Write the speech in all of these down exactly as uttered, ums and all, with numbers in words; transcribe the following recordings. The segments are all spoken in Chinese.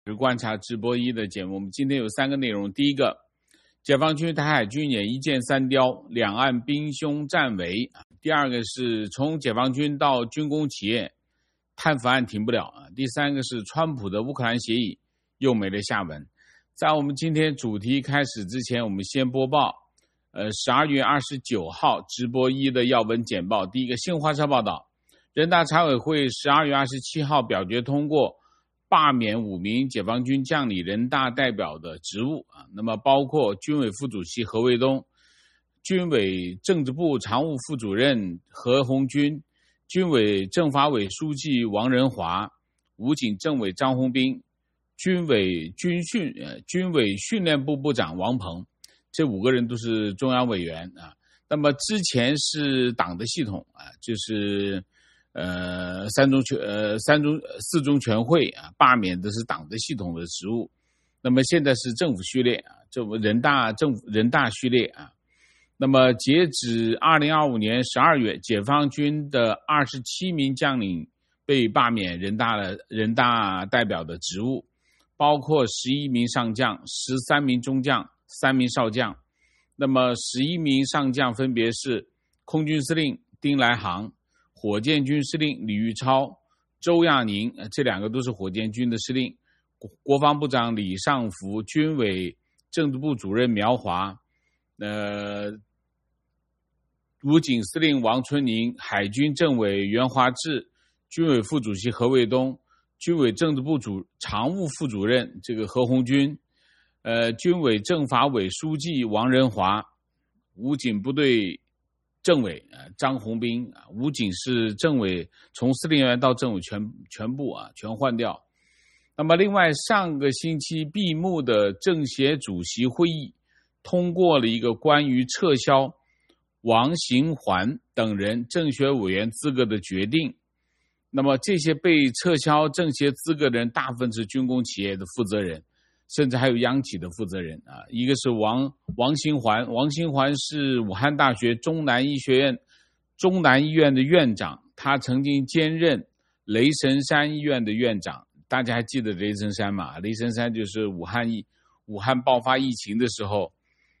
是观察直播一的节目，我们今天有三个内容。第一个，解放军台海军演一箭三雕，两岸兵凶战危。第二个是从解放军到军工企业，贪腐案停不了。第三个是川普的乌克兰协议又没了下文。在我们今天主题开始之前，我们先播报呃十二月二十九号直播一的要闻简报。第一个，新华社报道，人大常委会十二月二十七号表决通过罢免五名解放军将领人大代表的职务啊，那么包括军委副主席何卫东、军委政治部常务副主任何鸿钧、军委政法委书记王仁华、武警政委张宏斌、军委军训呃军委训练部部长王鹏，这五个人都是中央委员啊。那么之前是党的系统啊，就是呃，三中全呃三中四中全会啊，罢免的是党的系统的职务。那么现在是政府序列啊，这人大政府人大序列啊。那么截止二零二五年十二月，解放军的二十七名将领被罢免人大的人大代表的职务，包括十一名上将、十三名中将、三名少将。那么十一名上将分别是空军司令丁来航、火箭军司令李玉超、周亚宁，这两个都是火箭军的司令，国防部长李尚福、军委政治部主任苗华，呃，武警司令王春宁、海军政委袁华志、军委副主席何卫东、军委政治部主常务副主任这个何鸿钧，呃，军委政法委书记王仁华，武警部队政委啊，张宏斌啊，武警是政委，从司令员到政委全全部啊全换掉。那么另外上个星期闭幕的政协主席会议通过了一个关于撤销王行环等人政协委员资格的决定。那么这些被撤销政协资格的人大部分是军工企业的负责人，甚至还有央企的负责人啊，一个是王王行环，王行环是武汉大学中南医学院中南医院的院长，他曾经兼任雷神山医院的院长。大家还记得雷神山吗？雷神山就是武汉疫武汉爆发疫情的时候，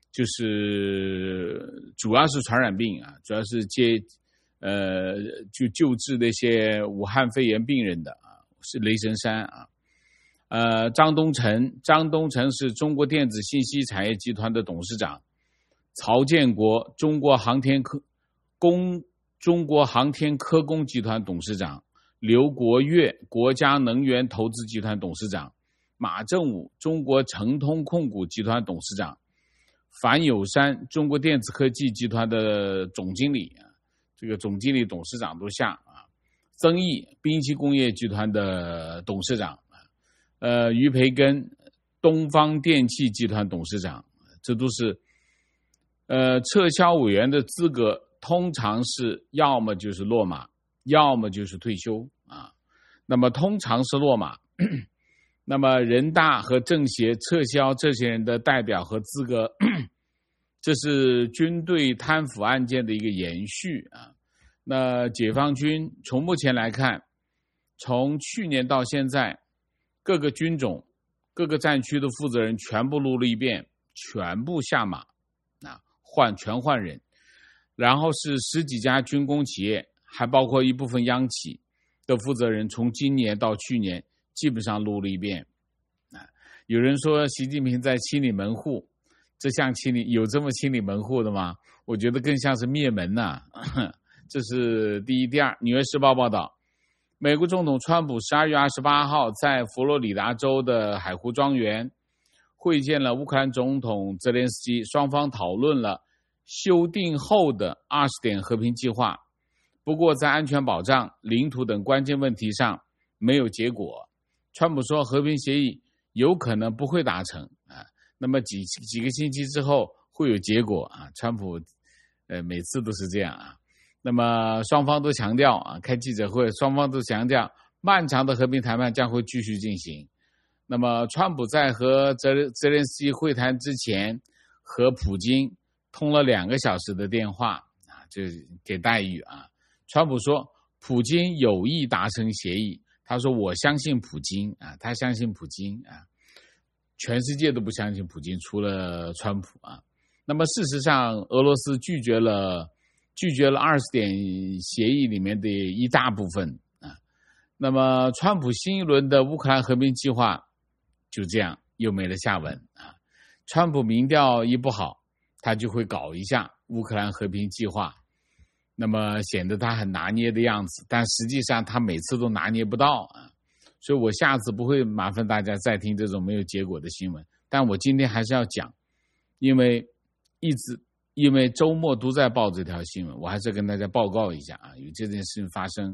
就是主要是传染病啊，主要是接呃就救治那些武汉肺炎病人的啊，是雷神山啊。呃，张东成，张东成是中国电子信息产业集团的董事长。曹建国，中国航天科工中国航天科工集团董事长。刘国岳，国家能源投资集团董事长。马正武，中国成通控股集团董事长。樊友山，中国电子科技集团的总经理，这个总经理、董事长都下啊。曾毅，兵器工业集团的董事长。呃，于培根，东方电气集团董事长，这都是呃撤销委员的资格，通常是要么就是落马，要么就是退休啊。那么通常是落马，那么人大和政协撤销这些人的代表和资格，这是军队贪腐案件的一个延续啊。那解放军从目前来看，从去年到现在，各个军种、各个战区的负责人全部录了一遍，全部下马，啊，换全换人。然后是十几家军工企业，还包括一部分央企的负责人，从今年到去年基本上录了一遍。啊，有人说习近平在清理门户，这像清理有这么清理门户的吗？我觉得更像是灭门呐，啊。这是第一。第二，《纽约时报》报道，美国总统川普十二月二十八号在佛罗里达州的海湖庄园会见了乌克兰总统泽连斯基，双方讨论了修订后的二十点和平计划，不过在安全保障、领土等关键问题上没有结果。川普说和平协议有可能不会达成啊，那么几几个星期之后会有结果啊。川普呃每次都是这样啊。那么双方都强调啊，开记者会，双方都强调漫长的和平谈判将会继续进行。那么川普在和泽泽连斯基会谈之前，和普京通了两个小时的电话啊，就给待遇啊。川普说，普京有意达成协议，他他说我相信普京啊，他相信普京啊，全世界都不相信普京，除了川普啊。那么事实上，俄罗斯拒绝了拒绝了二十点协议里面的一大部分啊。那么川普新一轮的乌克兰和平计划就这样又没了下文啊。川普民调一不好，他就会搞一下乌克兰和平计划，那么显得他很拿捏的样子，但实际上他每次都拿捏不到啊。所以我下次不会麻烦大家再听这种没有结果的新闻，但我今天还是要讲，因为一直因为周末都在报这条新闻，我还是跟大家报告一下啊，有这件事情发生。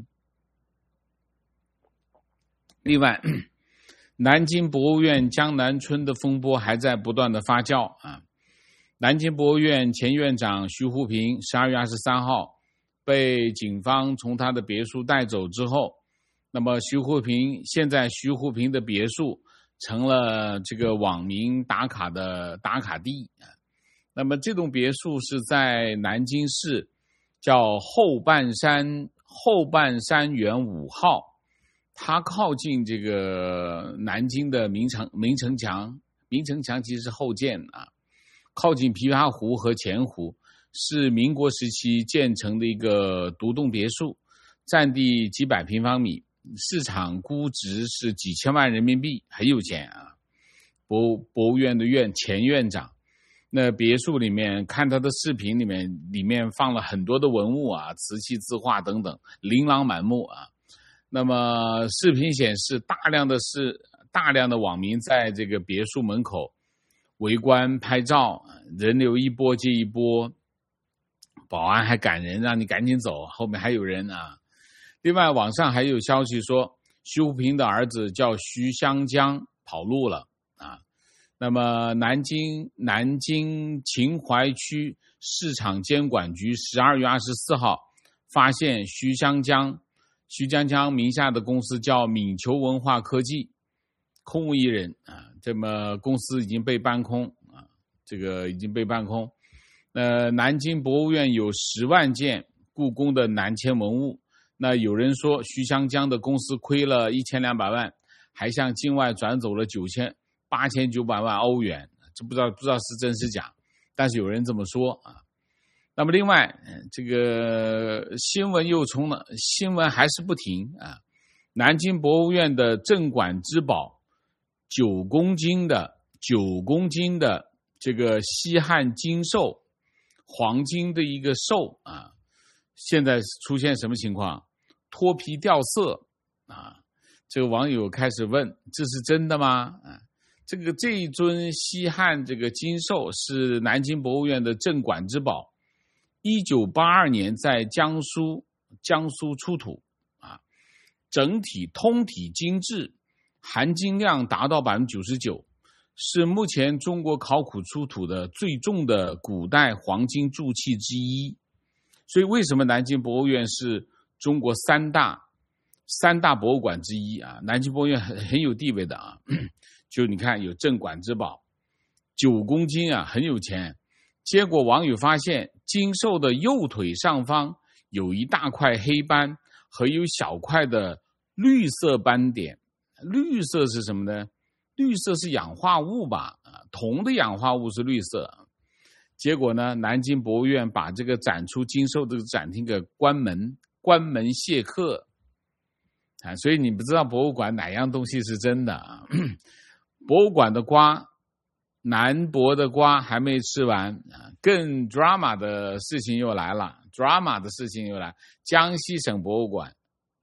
另外，南京博物院江南春的风波还在不断的发酵啊。南京博物院前院长徐沪平十二月二十三号被警方从他的别墅带走之后，那么徐沪平现在徐沪平的别墅成了这个网民打卡的打卡地。那么这栋别墅是在南京市叫后半山后半山园五号，它靠近这个南京的明城明城墙，明城墙其实是后建啊，靠近琵琶湖和钱湖，是民国时期建成的一个独栋别墅，占地几百平方米，市场估值是几千万人民币，很有钱啊。博博物院的院前院长，那别墅里面看他的视频里面，里面放了很多的文物啊，瓷器字画等等，琳琅满目啊。那么视频显示，大量的是大量的网民在这个别墅门口围观拍照，人流一波接一波，保安还赶人让你赶紧走，后面还有人啊。另外网上还有消息说，徐沪平的儿子叫徐湘江跑路了啊。那么南京南京秦淮区市场监管局十二月二十四号发现徐湘江徐湘江名下的公司叫闽球文化科技，空无一人啊，这么公司已经被搬空啊，这个已经被搬空。呃，南京博物院有十万件故宫的南迁文物，那有人说徐湘江的公司亏了一千两百万，还向境外转走了九千八千九百万欧元，这不知道不知道是真是假，但是有人这么说啊。那么另外，这个新闻又冲了，新闻还是不停啊。南京博物院的镇馆之宝，九公斤的九公斤的这个西汉金兽，黄金的一个兽啊，现在出现什么情况？脱皮掉色啊！这个网友开始问：这是真的吗？啊，这个这一尊西汉这个金兽是南京博物院的镇馆之宝。一九八二年在江苏江苏出土啊，整体通体精致，含金量达到 百分之九十九， 是目前中国考古出土的最重的古代黄金铸器之一。所以为什么南京博物院是中国三大三大博物馆之一啊？南京博物院很很有地位的啊，就你看有镇馆之宝，九公斤啊，很有钱。结果网友发现金兽的右腿上方有一大块黑斑和有小块的绿色斑点。绿色是什么呢？绿色是氧化物吧？铜的氧化物是绿色。结果呢，南京博物院把这个展出金兽的展厅给关门，关门谢客啊！所以你不知道博物馆哪样东西是真的啊？博物馆的瓜，南博的瓜还没吃完啊！更 drama 的事情又来了 ，drama 的事情又来，江西省博物馆。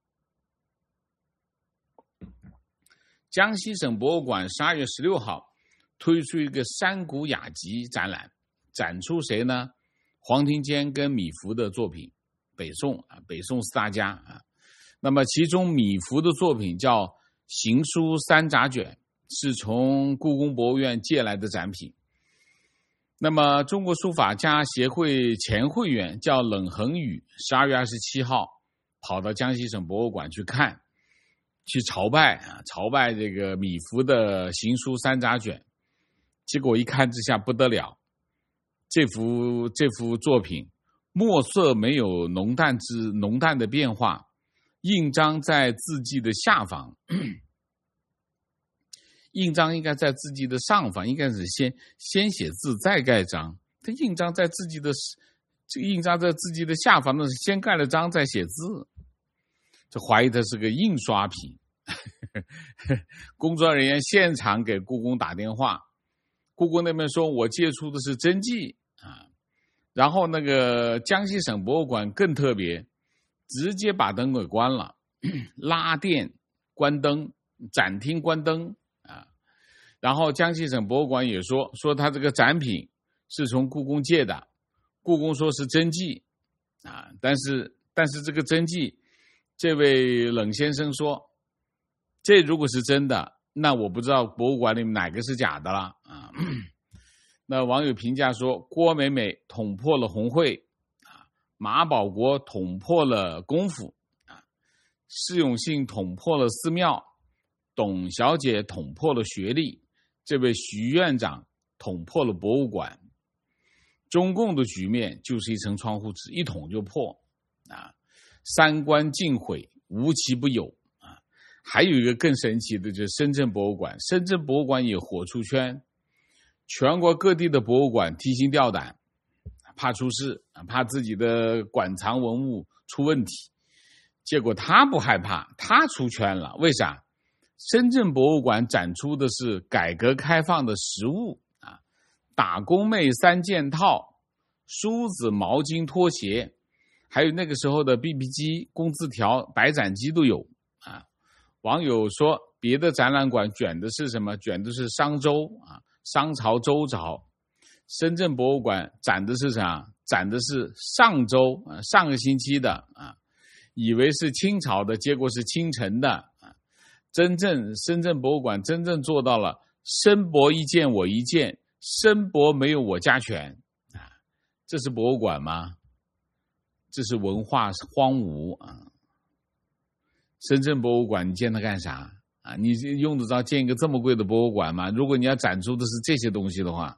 江西省博物馆十二月十六号推出一个山谷雅集展览，展出谁呢？黄庭坚跟米芾的作品，北宋啊，北宋四大家啊。那么其中米芾的作品叫《行书三杂卷》，是从故宫博物院借来的展品。那么中国书法家协会前会员叫冷恒宇，十二月二十七号跑到江西省博物馆去看。去朝拜啊，朝拜这个米芾的行书三杂卷，结果一看之下不得了，这幅这幅作品墨色没有浓淡之浓淡的变化， 印章在字迹的下方，印章应该在字迹的上方，应该是先先写字再盖章。它印章在字迹的这个印章在字迹的下方，那是先盖了章再写字。这怀疑它是个印刷品。工作人员现场给故宫打电话，故宫那边说我借出的是真迹啊。然后那个江西省博物馆更特别，直接把灯给关了，拉电关灯，展厅关灯啊。然后江西省博物馆也说说他这个展品是从故宫借的，故宫说是真迹啊，但是但是这个真迹，这位冷先生说，这如果是真的，那我不知道博物馆里面哪个是假的了啊。那网友评价说，郭美美捅破了红会啊，马保国捅破了功夫啊，释永信捅破了寺庙，董小姐捅破了学历，这位徐院长捅破了博物馆。中共的局面就是一层窗户纸，一捅就破啊，三观尽毁，无奇不有啊。还有一个更神奇的就是深圳博物馆，深圳博物馆也火出圈，全国各地的博物馆提心吊胆，怕出事，怕自己的馆藏文物出问题。结果他不害怕，他出圈了。为啥？深圳博物馆展出的是改革开放的实物啊，打工妹三件套，梳子、毛巾、拖鞋，还有那个时候的 B B 机、工字条、白斩鸡都有啊。网友说，别的展览馆卷的是什么？卷的是商周啊，商朝、周朝。深圳博物馆展的是啥？展的是上周啊，上个星期的啊，以为是清朝的，结果是清晨的啊。真正深圳博物馆真正做到了申博一件我一件，申博没有我家权啊。这是博物馆吗？这是文化荒芜啊！深圳博物馆你建它干啥啊？你用得着建一个这么贵的博物馆吗？如果你要展出的是这些东西的话，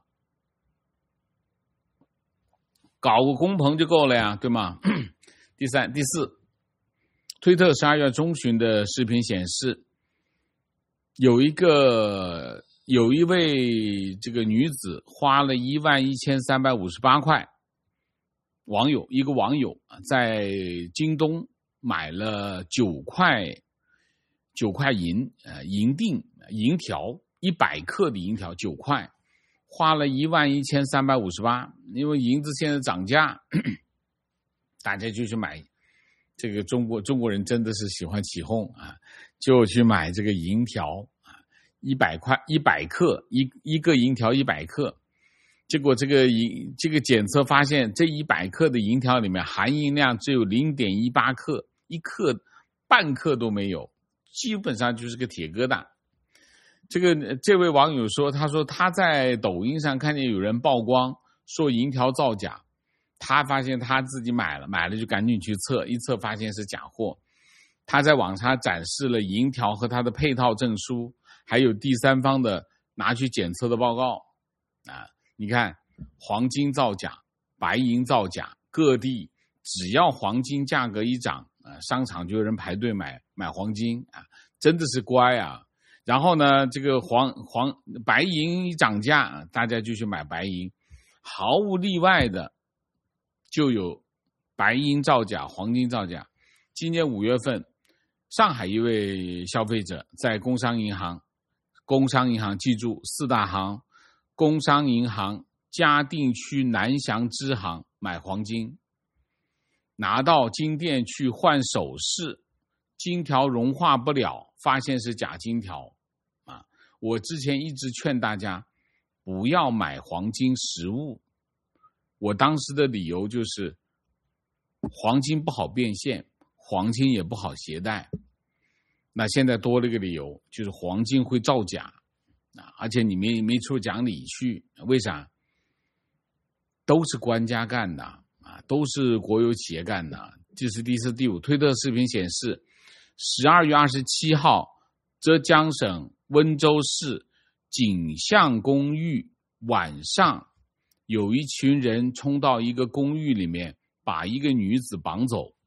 搞个工棚就够了呀，对吗？第三、第四，推特十二月中旬的视频显示，有一个有一位这个女子花了一万一千三百五十八块，网友一个网友在京东买了九块九块银呃银锭银条一百克的银条九块，花了一万一千三百五十八，因为银子现在涨价，大家就去买。这个中国中国人真的是喜欢起哄啊，就去买这个银条啊，一百块一百克一一个银条一百克，结果这个银这个检测发现，这一百克的银条里面含银量只有 零点一八克，一克半克都没有，基本上就是个铁疙瘩。这个这位网友说，他说他在抖音上看见有人曝光说银条造假，他发现他自己买了，买了就赶紧去测，一测发现是假货。他在网上展示了银条和他的配套证书，还有第三方的拿去检测的报告啊。你看，黄金造假，白银造假，各地只要黄金价格一涨啊，商场就有人排队买买黄金啊，真的是乖啊。然后呢，这个黄黄白银一涨价，大家就去买白银，毫无例外的就有白银造假、黄金造假。今年五月份，上海一位消费者在工商银行，工商银行记住四大行，工商银行嘉定区南翔支行买黄金，拿到金店去换首饰，金条融化不了，发现是假金条啊！我之前一直劝大家不要买黄金实物，我当时的理由就是黄金不好变现，黄金也不好携带。那现在多了一个理由，就是黄金会造假啊，而且你没没处讲理去，为啥？都是官家干的啊，都是国有企业干的。这是第四、第五。推特视频显示，十二月二十七号，浙江省温州市景象公寓晚上，有一群人冲到一个公寓里面，把一个女子绑走。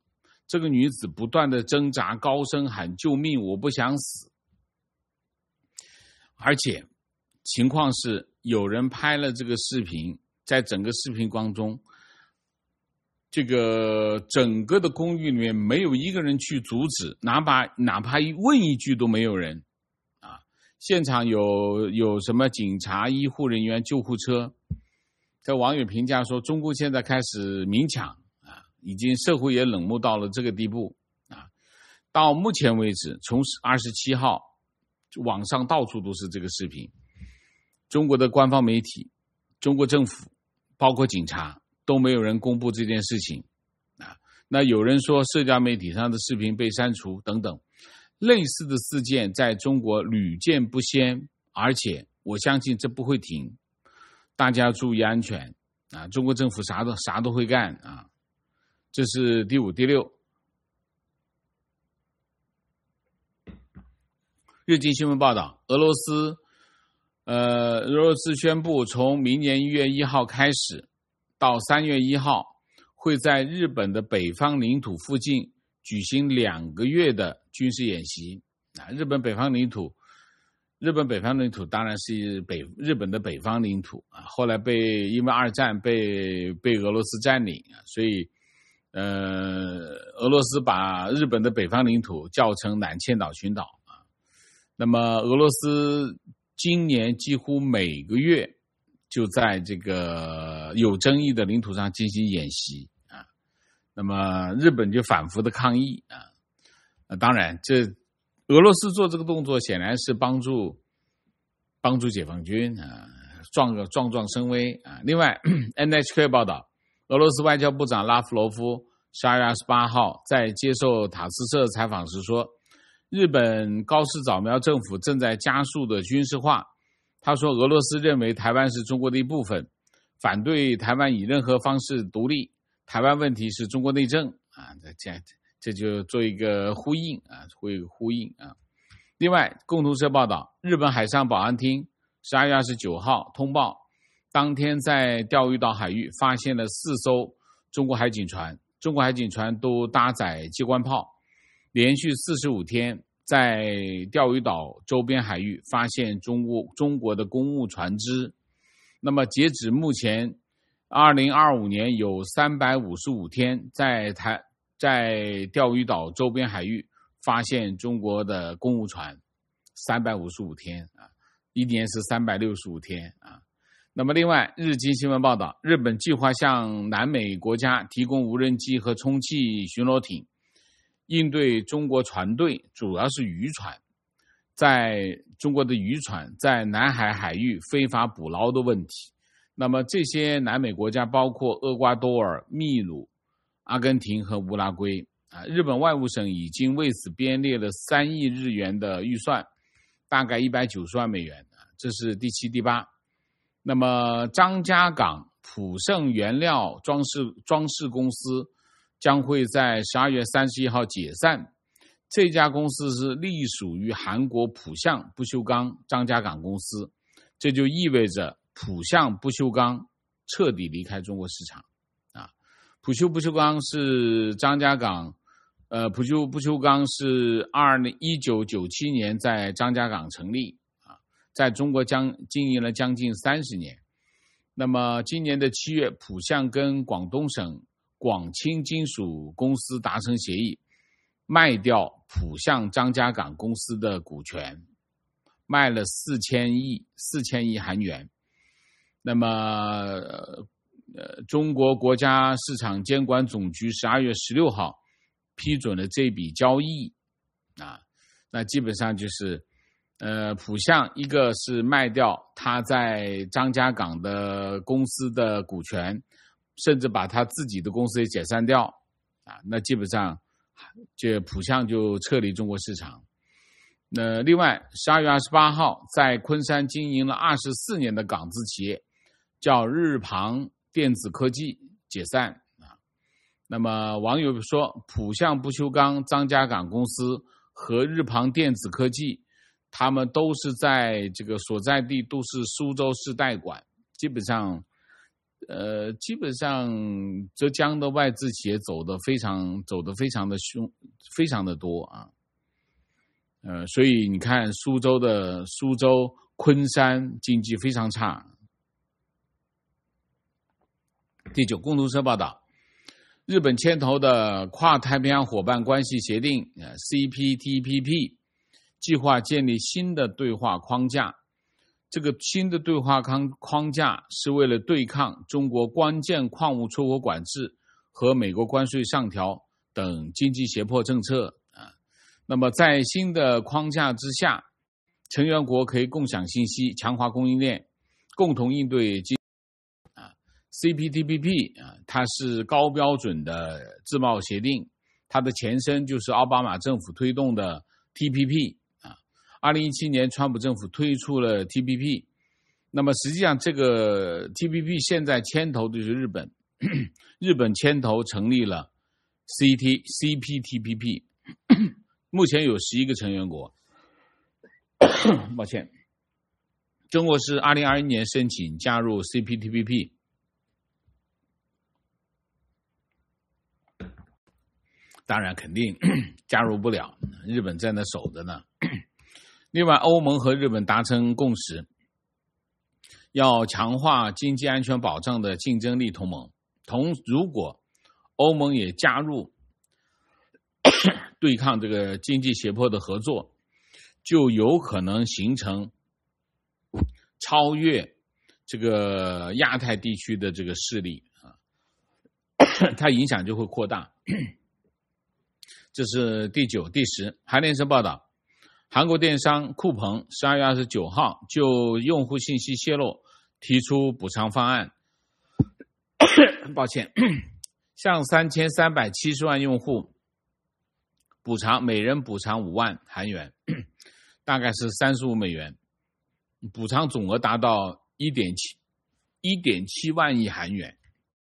这个女子不断的挣扎，高声喊救命，我不想死。而且情况是有人拍了这个视频，在整个视频当中，这个整个的公寓里面没有一个人去阻止，哪怕哪怕问一句都没有人啊！现场有有什么警察、医护人员、救护车。这网友评价说，中共现在开始明抢啊，已经社会也冷漠到了这个地步啊！到目前为止，从二十七号网上到处都是这个视频，中国的官方媒体、中国政府，包括警察，都没有人公布这件事情啊。那有人说社交媒体上的视频被删除等等，类似的事件在中国屡见不鲜，而且我相信这不会停。大家注意安全啊！中国政府啥都啥都会干啊。这是第五、第六。日经新闻报道，俄罗斯，呃，俄罗斯宣布从明年一月一号开始到三月一号，会在日本的北方领土附近举行两个月的军事演习。啊，日本北方领土。日本北方领土当然是北日本的北方领土啊，后来被因为二战被被俄罗斯占领啊，所以呃俄罗斯把日本的北方领土叫成南千岛群岛啊。那么俄罗斯今年几乎每个月就在这个有争议的领土上进行演习啊，那么日本就反复的抗议啊。啊当然这。俄罗斯做这个动作显然是帮助帮助解放军啊，壮个壮壮声威啊。另外 ，N H K 报道，俄罗斯外交部长拉夫罗夫十二月二十八号在接受塔斯社采访时说，日本高市早苗政府正在加速的军事化。他说，俄罗斯认为台湾是中国的一部分，反对台湾以任何方式独立，台湾问题是中国内政啊，这样。这就做一个呼应啊，会呼应啊。另外，共同社报道，日本海上保安厅十二月二十九号通报，当天在钓鱼岛海域发现了四艘中国海警船，中国海警船都搭载机关炮，连续四十五天在钓鱼岛周边海域发现中国中国的公务船只。那么，截止目前，二零二五年有三百五十五天在台。在钓鱼岛周边海域发现中国的公务船，三百五十五天啊，一年是三百六十五天啊。那么另外，日经新闻报道，日本计划向南美国家提供无人机和充气巡逻艇，应对中国船队，主要是渔船，在中国的渔船在南海海域非法捕捞的问题。那么这些南美国家包括厄瓜多尔、秘鲁、阿根廷和乌拉圭啊，日本外务省已经为此编列了三亿日元的预算，大概一百九十万美元，这是第七、第八。那么张家港普盛原料装饰装饰公司将会在十二月三十一号解散，这家公司是隶属于韩国浦项不锈钢张家港公司，这就意味着浦项不锈钢彻底离开中国市场。浦项不锈钢是张家港，呃，浦项不锈钢是二零一九九七年在张家港成立啊，在中国将经营了将近三十年。那么今年的七月，浦项跟广东省广清金属公司达成协议，卖掉浦项张家港公司的股权，卖了四千亿四千亿韩元。那么。呃呃，中国国家市场监管总局十二月十六号批准了这笔交易啊，那基本上就是呃，浦项一个是卖掉他在张家港的公司的股权，甚至把他自己的公司也解散掉啊，那基本上这浦项就撤离中国市场。那另外，十二月二十八号在昆山经营了二十四年的港资企业叫日庞电子科技解散啊。那么网友说，浦项不锈钢张家港公司和日庞电子科技，他们都是在这个所在地都是苏州市代管，基本上呃，基本上浙江的外资企业走得非常走得非常的凶，非常的多啊。呃，所以你看苏州的苏州、昆山经济非常差。第九，共同社报道，日本牵头的跨太平洋伙伴关系协定 C P T P P 计划建立新的对话框架。这个新的对话框框架是为了对抗中国关键矿物出口管制和美国关税上调等经济胁迫政策啊。那么在新的框架之下，成员国可以共享信息，强化供应链，共同应对经啊。C P T P P 啊，它是高标准的自贸协定，它的前身就是奥巴马政府推动的 T P P。二零一七年，川普政府推出了 T P P， 那么实际上这个 T P P 现在牵头的就是日本，日本牵头成立了 C T C P T P P， 目前有十一个成员国。抱歉，中国是二零二一年申请加入 C P T P P， 当然肯定加入不了，日本在那守着呢。另外，欧盟和日本达成共识，要强化经济安全保障的竞争力同盟。同如果欧盟也加入对抗这个经济胁迫的合作，就有可能形成超越这个亚太地区的这个势力啊，它影响就会扩大。这是第九、第十。韩联社报道。韩国电商酷朋十二月二十九号就用户信息泄露提出补偿方案，抱歉，向三千三百七十万用户补偿，每人补偿五万韩元，大概是三十五美元，补偿总额达到 一点七万亿韩元。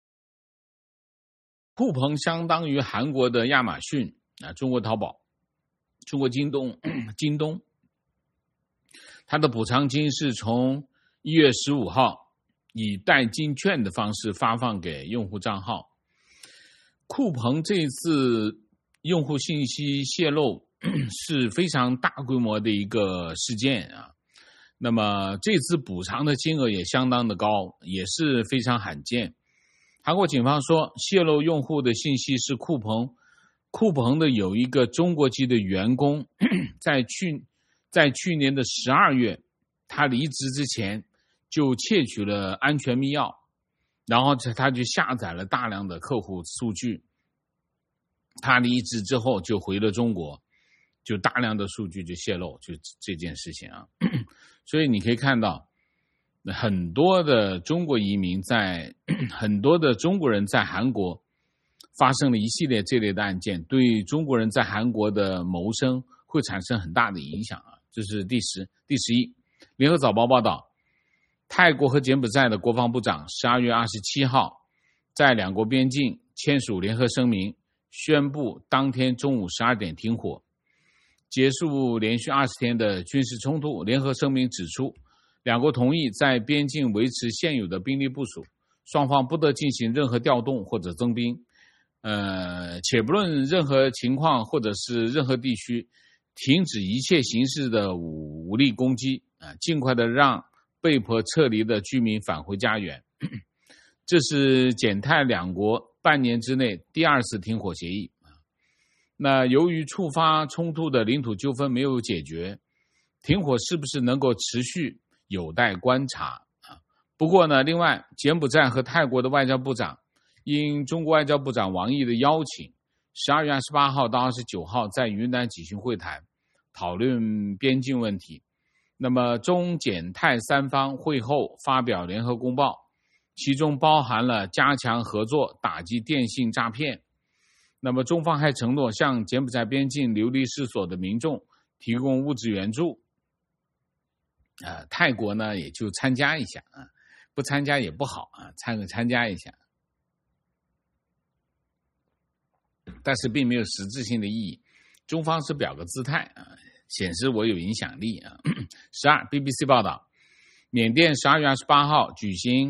酷朋相当于韩国的亚马逊啊，中国淘宝。中国京东，京东，它的补偿金是从一月十五号以代金券的方式发放给用户账号。酷朋这次用户信息泄露是非常大规模的一个事件啊，那么这次补偿的金额也相当的高，也是非常罕见。韩国警方说，泄露用户的信息是酷朋。酷朋的有一个中国籍的员工，在去在去年的十二月，他离职之前就窃取了安全密钥，然后他就下载了大量的客户数据。他离职之后就回了中国，就大量的数据就泄露，就这件事情啊。所以你可以看到，很多的中国移民在很多的中国人在韩国。发生了一系列这类的案件，对中国人在韩国的谋生会产生很大的影响啊。这是第十、第十一。联合早报报道，泰国和柬埔寨的国防部长十二月二十七号在两国边境签署联合声明，宣布当天中午十二点停火，结束连续二十天的军事冲突。联合声明指出，两国同意在边境维持现有的兵力部署，双方不得进行任何调动或者增兵。呃，且不论任何情况或者是任何地区，停止一切形式的武力攻击啊，尽快的让被迫撤离的居民返回家园。这是柬泰两国半年之内第二次停火协议。那由于触发冲突的领土纠纷没有解决，停火是不是能够持续有待观察啊。不过呢，另外柬埔寨和泰国的外交部长因中国外交部长王毅的邀请，十二月二十八号到二十九号在云南举行会谈，讨论边境问题。那么中柬泰三方会后发表联合公报，其中包含了加强合作打击电信诈骗。那么中方还承诺向柬埔寨边境流离失所的民众提供物质援助。呃，泰国呢也就参加一下啊，不参加也不好啊，参参加一下。但是并没有实质性的意义，中方是表个姿态啊，显示我有影响力啊。十二 B B C 报道，缅甸十二月二十八号举行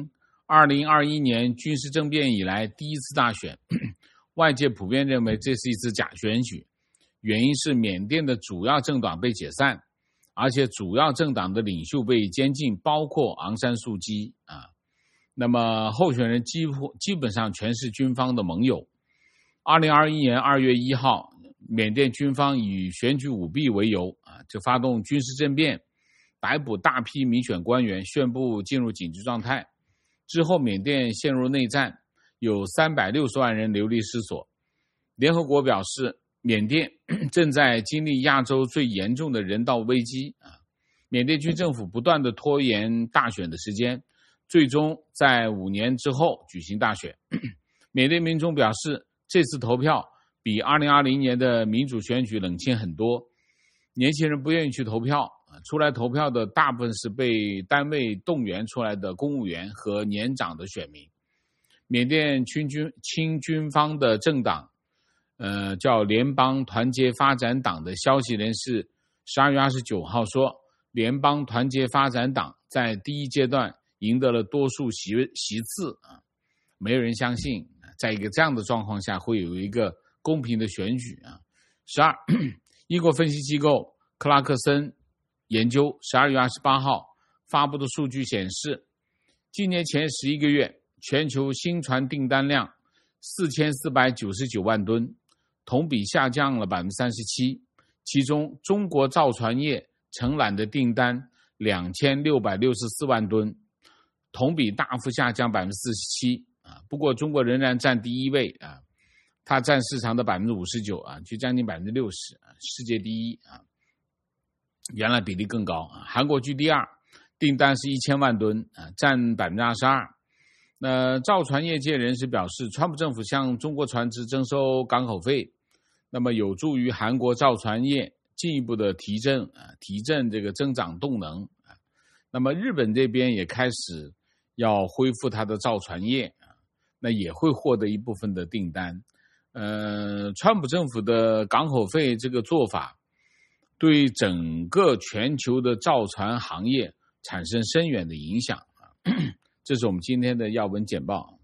二零二一年军事政变以来第一次大选，外界普遍认为这是一次假选举，原因是缅甸的主要政党被解散，而且主要政党的领袖被监禁，包括昂山素姬啊。那么候选人几乎基本上全是军方的盟友。二零二一年二月一号，缅甸军方以选举舞弊为由啊，就发动军事政变，逮捕大批民选官员，宣布进入紧急状态。之后缅甸陷入内战，有三百六十万人流离失所。联合国表示，缅甸正在经历亚洲最严重的人道危机啊！缅甸军政府不断的拖延大选的时间，最终在五年之后举行大选。缅甸民众表示，这次投票比二零二零年的民主选举冷清很多，年轻人不愿意去投票，出来投票的大部分是被单位动员出来的公务员和年长的选民。缅甸亲军亲军方的政党呃，叫联邦团结发展党的消息人士十二月二十九号说，联邦团结发展党在第一阶段赢得了多数席席次啊，没有人相信在一个这样的状况下会有一个公平的选举啊。十二，英国分析机构克拉克森研究十二月二十八号发布的数据显示，今年前十一个月全球新船订单量四千四百九十九万吨，同比下降了 百分之三十七， 其中中国造船业承揽的订单两千六百六十四万吨，同比大幅下降 百分之四十七。 不过中国仍然占第一位啊，它占市场的 百分之五十九 啊，就将近 百分之六十， 世界第一啊，原来比例更高啊。韩国居第二，订单是一千万吨啊，占 百分之二十二。那造船业界人士表示，川普政府向中国船只征收港口费，那么有助于韩国造船业进一步的提振啊，提振这个增长动能啊。那么日本这边也开始要恢复它的造船业啊，那也会获得一部分的订单。呃，川普政府的港口费这个做法，对整个全球的造船行业产生深远的影响啊。这是我们今天的要闻简报。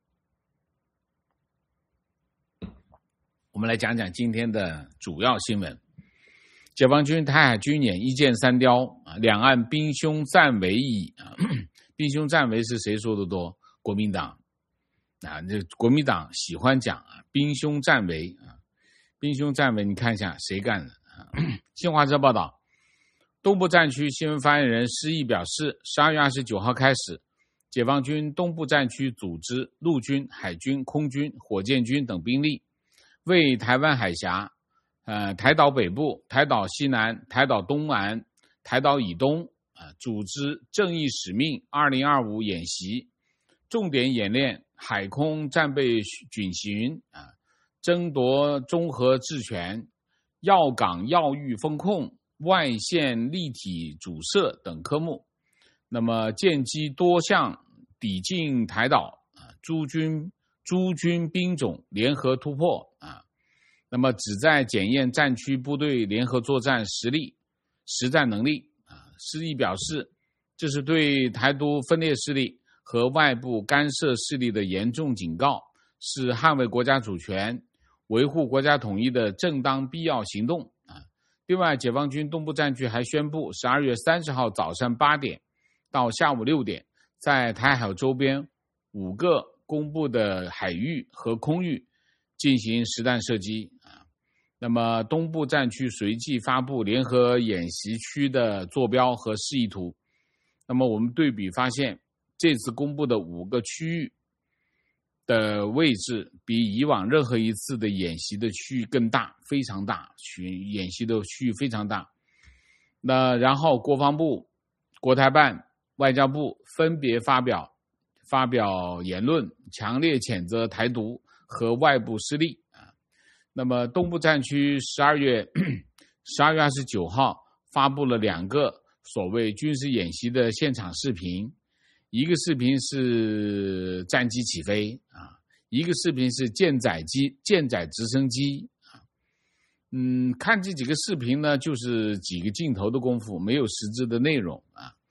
我们来讲讲今天的主要新闻。解放军台海军演一箭三雕，两岸兵凶战危矣。兵凶战危是谁说的多？国民党啊，这国民党喜欢讲啊，兵凶战危啊，兵凶战危，你看一下谁干的啊？新华社报道，东部战区新闻发言人施毅表示，十二月二十九号开始，解放军东部战区组织陆军、海军、空军、火箭军等兵力，为台湾海峡、呃台岛北部、台岛西南、台岛东南、台岛以东啊、呃，组织正义使命二零二五演习，重点演练海空战备军行啊，争夺综合治权、要港要域风控、外线立体主射等科目。那么建机多项抵近台岛啊，诸军诸军兵种联合突破啊，那么旨在检验战区部队联合作战实力、实战能力啊。施毅表示，这是对台独分裂势力和外部干涉势力的严重警告，是捍卫国家主权、维护国家统一的正当必要行动啊。另外，解放军东部战区还宣布，十二月三十号早上八点到下午六点，在台海周边五个公布的海域和空域进行实弹射击啊。那么东部战区随即发布联合演习区的坐标和示意图。那么我们对比发现，这次公布的五个区域的位置比以往任何一次的演习的区域更大，非常大，演习的区域非常大。那然后国防部、国台办、外交部分别发表发表言论，强烈谴责台独和外部势力啊。那么东部战区十二月十二月二十九号发布了两个所谓军事演习的现场视频，一个视频是战机起飞啊，一个视频是舰载机、舰载直升机啊。嗯，看这几个视频呢，就是几个镜头的功夫，没有实质的内容啊。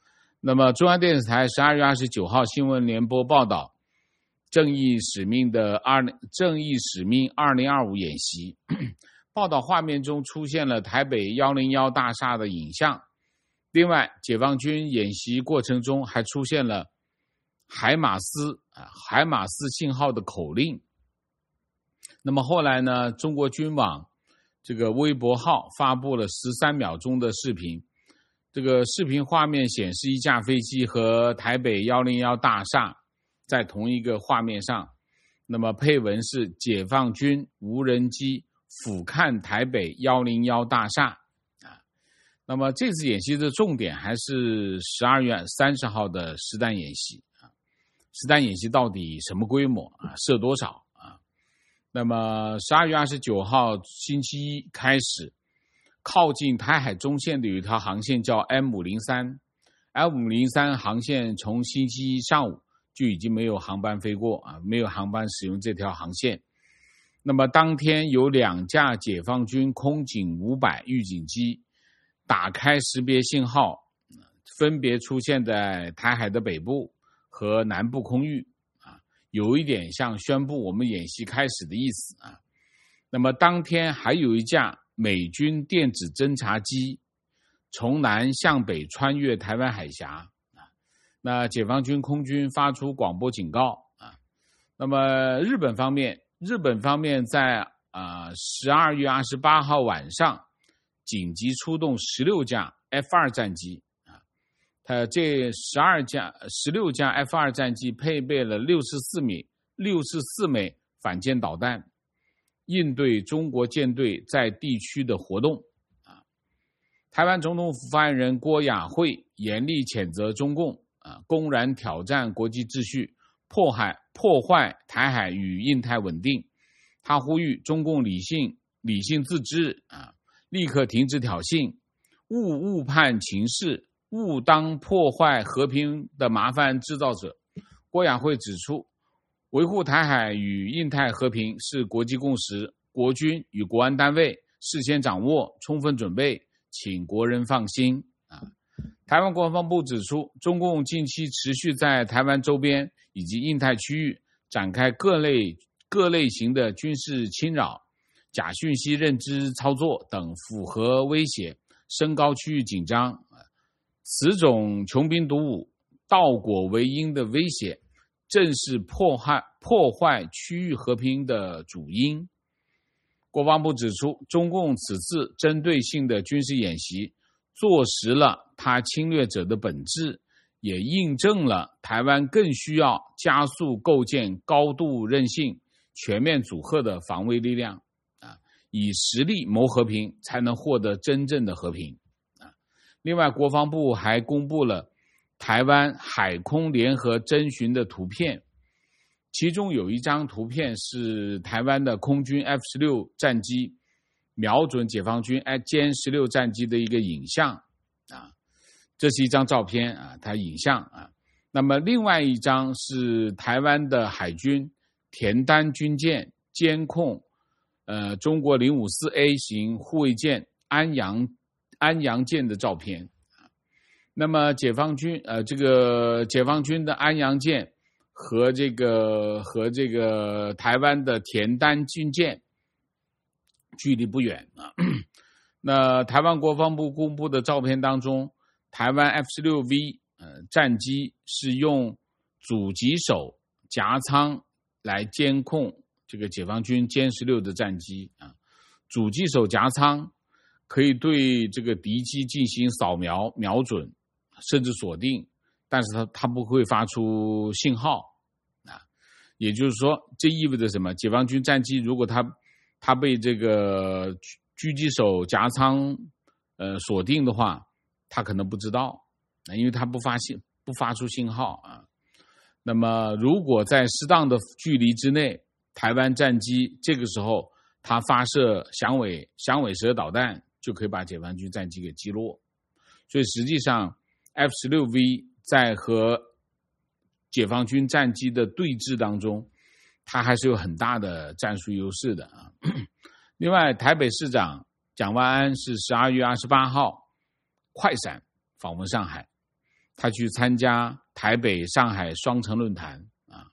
那么中央电视台十二月二十九号新闻联播报道，正义使命的二正义使命二零二五演习，报道画面中出现了台北一零一大厦的影像。另外，解放军演习过程中还出现了海马斯海马斯信号的口令。那么后来呢，中国军网这个微博号发布了十三秒钟的视频。这个视频画面显示一架飞机和台北一零一大厦在同一个画面上，那么配文是解放军无人机俯瞰台北一零一大厦。那么这次演习的重点还是十二月三十号的实弹演习。实弹演习到底什么规模啊？射多少啊？那么十二月二十九号星期一开始，靠近台海中线的有一条航线叫 M 五零三， M 五零三 航线从星期一上午就已经没有航班飞过啊，没有航班使用这条航线。那么当天有两架解放军空警五百预警机打开识别信号，分别出现在台海的北部和南部空域啊，有一点像宣布我们演习开始的意思啊。那么当天还有一架美军电子侦察机从南向北穿越台湾海峡啊，那解放军空军发出广播警告啊。那么日本方面，日本方面在啊十二月二十八号晚上紧急出动十六架 F 二 战机啊，它这十二架十六架 F 二 战机配备了六十四枚六十四枚反舰导弹，应对中国舰队在地区的活动啊。台湾总统府发言人郭雅慧严厉谴责中共啊公然挑战国际秩序，破坏破坏台海与印太稳定。他呼吁中共理性理性自治啊，立刻停止挑衅，勿误判情势，勿当破坏和平的麻烦制造者。郭雅慧指出，维护台海与印太和平是国际共识，国军与国安单位事先掌握，充分准备，请国人放心啊。台湾国防部指出，中共近期持续在台湾周边以及印太区域展开各类各类型的军事侵扰、假讯息认知操作等符合威胁，升高区域紧张。此种穷兵黩武、倒果为因的威胁，正是破坏破坏区域和平的主因。国防部指出，中共此次针对性的军事演习，坐实了他侵略者的本质，也印证了台湾更需要加速构建高度韧性、全面阻吓的防卫力量啊，以实力谋和平，才能获得真正的和平啊。另外，国防部还公布了台湾海空联合侦巡的图片，其中有一张图片是台湾的空军 F 十六 战机瞄准解放军歼十六战机的一个影像啊，这是一张照片啊，它影像啊。那么另外一张是台湾的海军田单军舰监控呃中国零五四 A 型护卫舰安阳安阳舰的照片。那么解放军呃这个解放军的安阳舰和这个和这个台湾的田单军舰距离不远啊。那台湾国防部公布的照片当中，台湾 F 十六 V 呃战机是用主击手夹舱来监控这个解放军歼十六的战机啊。主击手夹舱可以对这个敌机进行扫描、瞄准，甚至锁定，但是它它不会发出信号啊。也就是说，这意味着什么？解放军战机如果它它被这个狙击手夹舱呃锁定的话，它可能不知道，因为它不发信不发出信号啊。那么如果在适当的距离之内，台湾战机这个时候它发射响尾响尾蛇导弹，就可以把解放军战机给击落。所以实际上 F 十六 V 在和解放军战机的对峙当中，它还是有很大的战术优势的啊。另外，台北市长蒋万安是十二月二十八号快闪访问上海， 他去参加台北、上海双城论坛啊。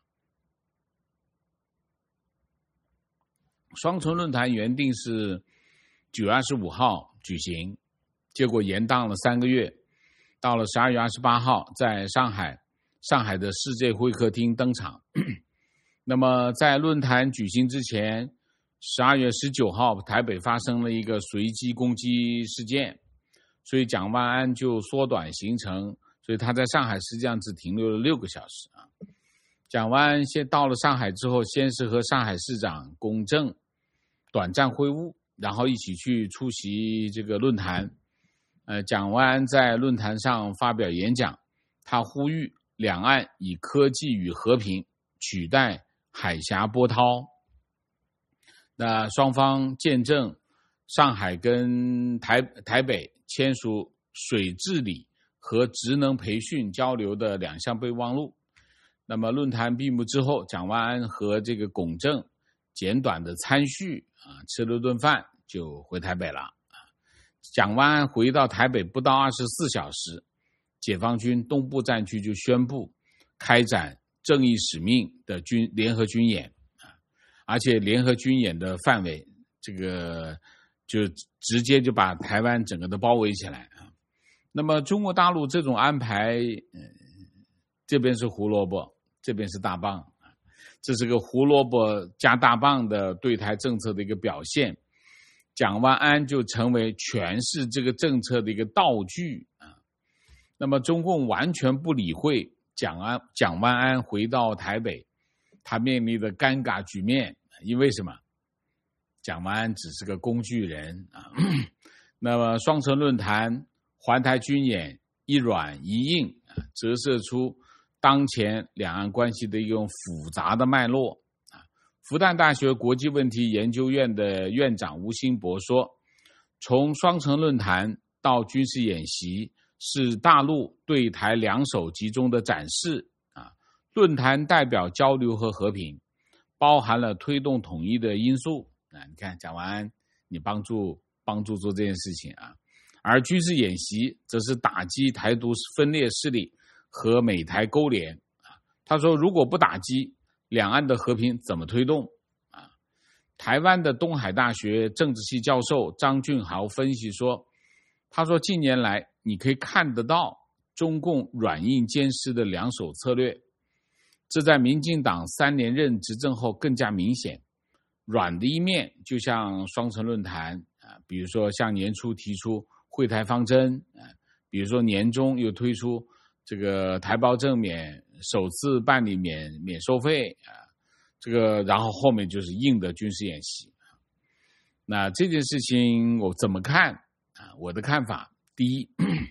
双城论坛原定是九月二十五号举行，结果延宕了三个月，到了十二月二十八号在上海上海的世界会客厅登场。那么在论坛举行之前，十二月十九号台北发生了一个随机攻击事件，所以蒋万安就缩短行程，所以他在上海实际上只停留了六个小时啊。蒋万安先到了上海之后，先是和上海市长龚正短暂会晤，然后一起去出席这个论坛。呃，蒋万安在论坛上发表演讲，他呼吁两岸以科技与和平取代海峡波涛。那双方见证上海跟台台北签署水治理和职能培训交流的两项备忘录。那么论坛闭幕之后，蒋万安和这个龚正简短的参叙啊，吃了顿饭就回台北了。蒋万安回到台北不到二十四小时，解放军东部战区就宣布开展正义使命的军联合军演，而且联合军演的范围这个就直接就把台湾整个都包围起来啊。那么中国大陆这种安排，呃、这边是胡萝卜，这边是大棒，这是个胡萝卜加大棒的对台政策的一个表现。蒋万安就成为诠释这个政策的一个道具啊。那么中共完全不理会蒋安蒋万安回到台北，他面临的尴尬局面，因为什么？蒋万安只是个工具人啊。那么双城论坛、环台军演一软一硬啊，折射出当前两岸关系的一种复杂的脉络。复旦大学国际问题研究院的院长吴兴博说，从双城论坛到军事演习是大陆对台两手集中的展示啊。论坛代表交流和和平，包含了推动统一的因素啊。你看蒋万安，你帮助帮助做这件事情啊。而军事演习则是打击台独分裂势力和美台勾连啊。他说，如果不打击，两岸的和平怎么推动啊？台湾的东海大学政治系教授张俊豪分析说，他说近年来你可以看得到中共软硬兼施的两手策略，这在民进党三连任执政后更加明显。软的一面就像双城论坛啊，比如说像年初提出惠台方针啊，比如说年中又推出这个台胞证免首次办理免免收费啊，这个然后后面就是硬的军事演习。那这件事情我怎么看啊？我的看法，第一，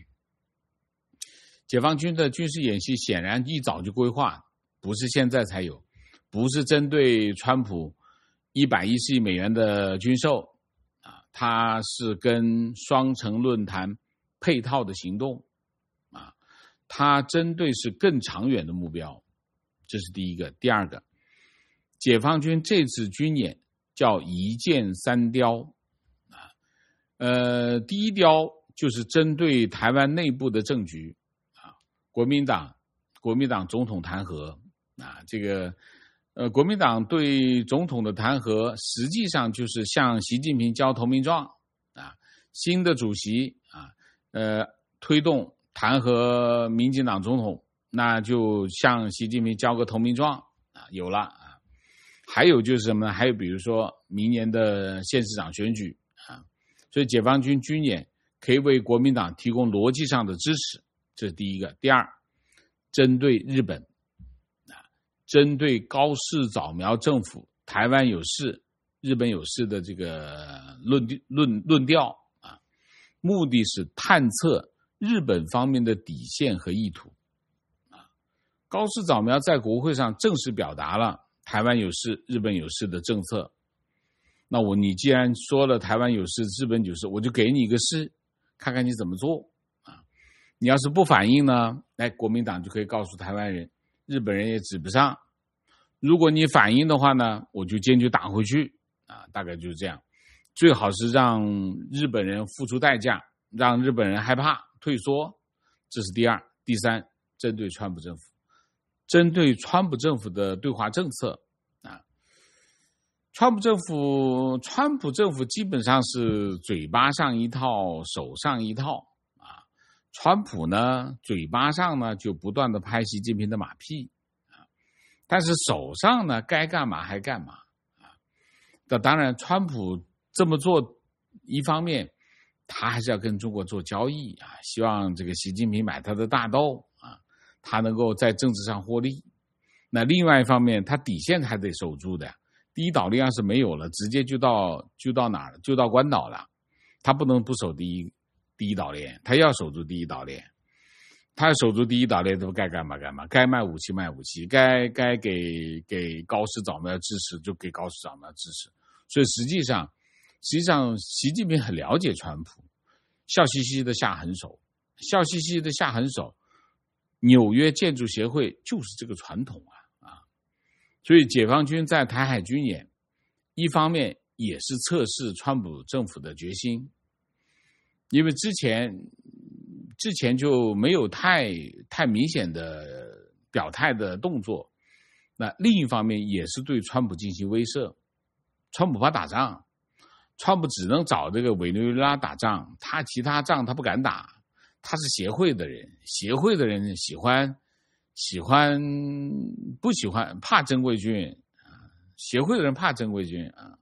解放军的军事演习显然一早就规划，不是现在才有，不是针对川普一百一十亿美元的军售啊，它是跟双城论坛配套的行动啊。它针对是更长远的目标，这是第一个。第二个，解放军这次军演叫一箭三雕啊，呃，第一雕就是针对台湾内部的政局啊，国民党国民党总统弹劾啊，这个呃，国民党对总统的弹劾实际上就是向习近平交投名状啊，新的主席啊，呃，推动弹劾民进党总统，那就向习近平交个投名状啊，有了啊。还有就是什么呢？还有比如说明年的县市长选举啊，所以解放军军演可以为国民党提供逻辑上的支持，这是第一个。第二，针对日本啊，针对高市早苗政府台湾有事、日本有事的这个论论论调啊，目的是探测日本方面的底线和意图啊。高市早苗在国会上正式表达了台湾有事、日本有事的政策。那我你既然说了台湾有事、日本有事，我就给你一个事，看看你怎么做啊。你要是不反应呢，哎，国民党就可以告诉台湾人，日本人也指不上。如果你反应的话呢，我就坚决打回去啊，大概就是这样。最好是让日本人付出代价，让日本人害怕退缩，这是第二。第三， 针对川普政府，针对川普政府的对华政策啊。川普政府，川普政府基本上是嘴巴上一套，手上一套啊。川普呢，嘴巴上呢就不断的拍习近平的马屁啊，但是手上呢该干嘛还干嘛啊。那当然，川普这么做，一方面他还是要跟中国做交易啊，希望这个习近平买他的大豆啊，他能够在政治上获利。那另外一方面，他底线还得守住的呀。第一岛链要是没有了，直接就到就到哪儿了？就到关岛了。他不能不守第一第一岛链，他要守住第一岛链。他要守住第一岛链，都该干嘛干嘛，该卖武器卖武器，该该给给高市早苗支持就给高市早苗支持。所以实际上，实际上习近平很了解川普，笑嘻嘻的下狠手，笑嘻嘻的下狠手。纽约建筑协会就是这个传统啊。所以解放军在台海军演，一方面也是测试川普政府的决心，因为之前之前就没有太太明显的表态的动作。那另一方面也是对川普进行威慑，川普怕打仗，川普只能找这个委内瑞拉打仗，他其他仗他不敢打，他是协会的人，协会的人喜欢。喜欢不喜欢怕珍贵军啊？协会的人怕珍贵军啊。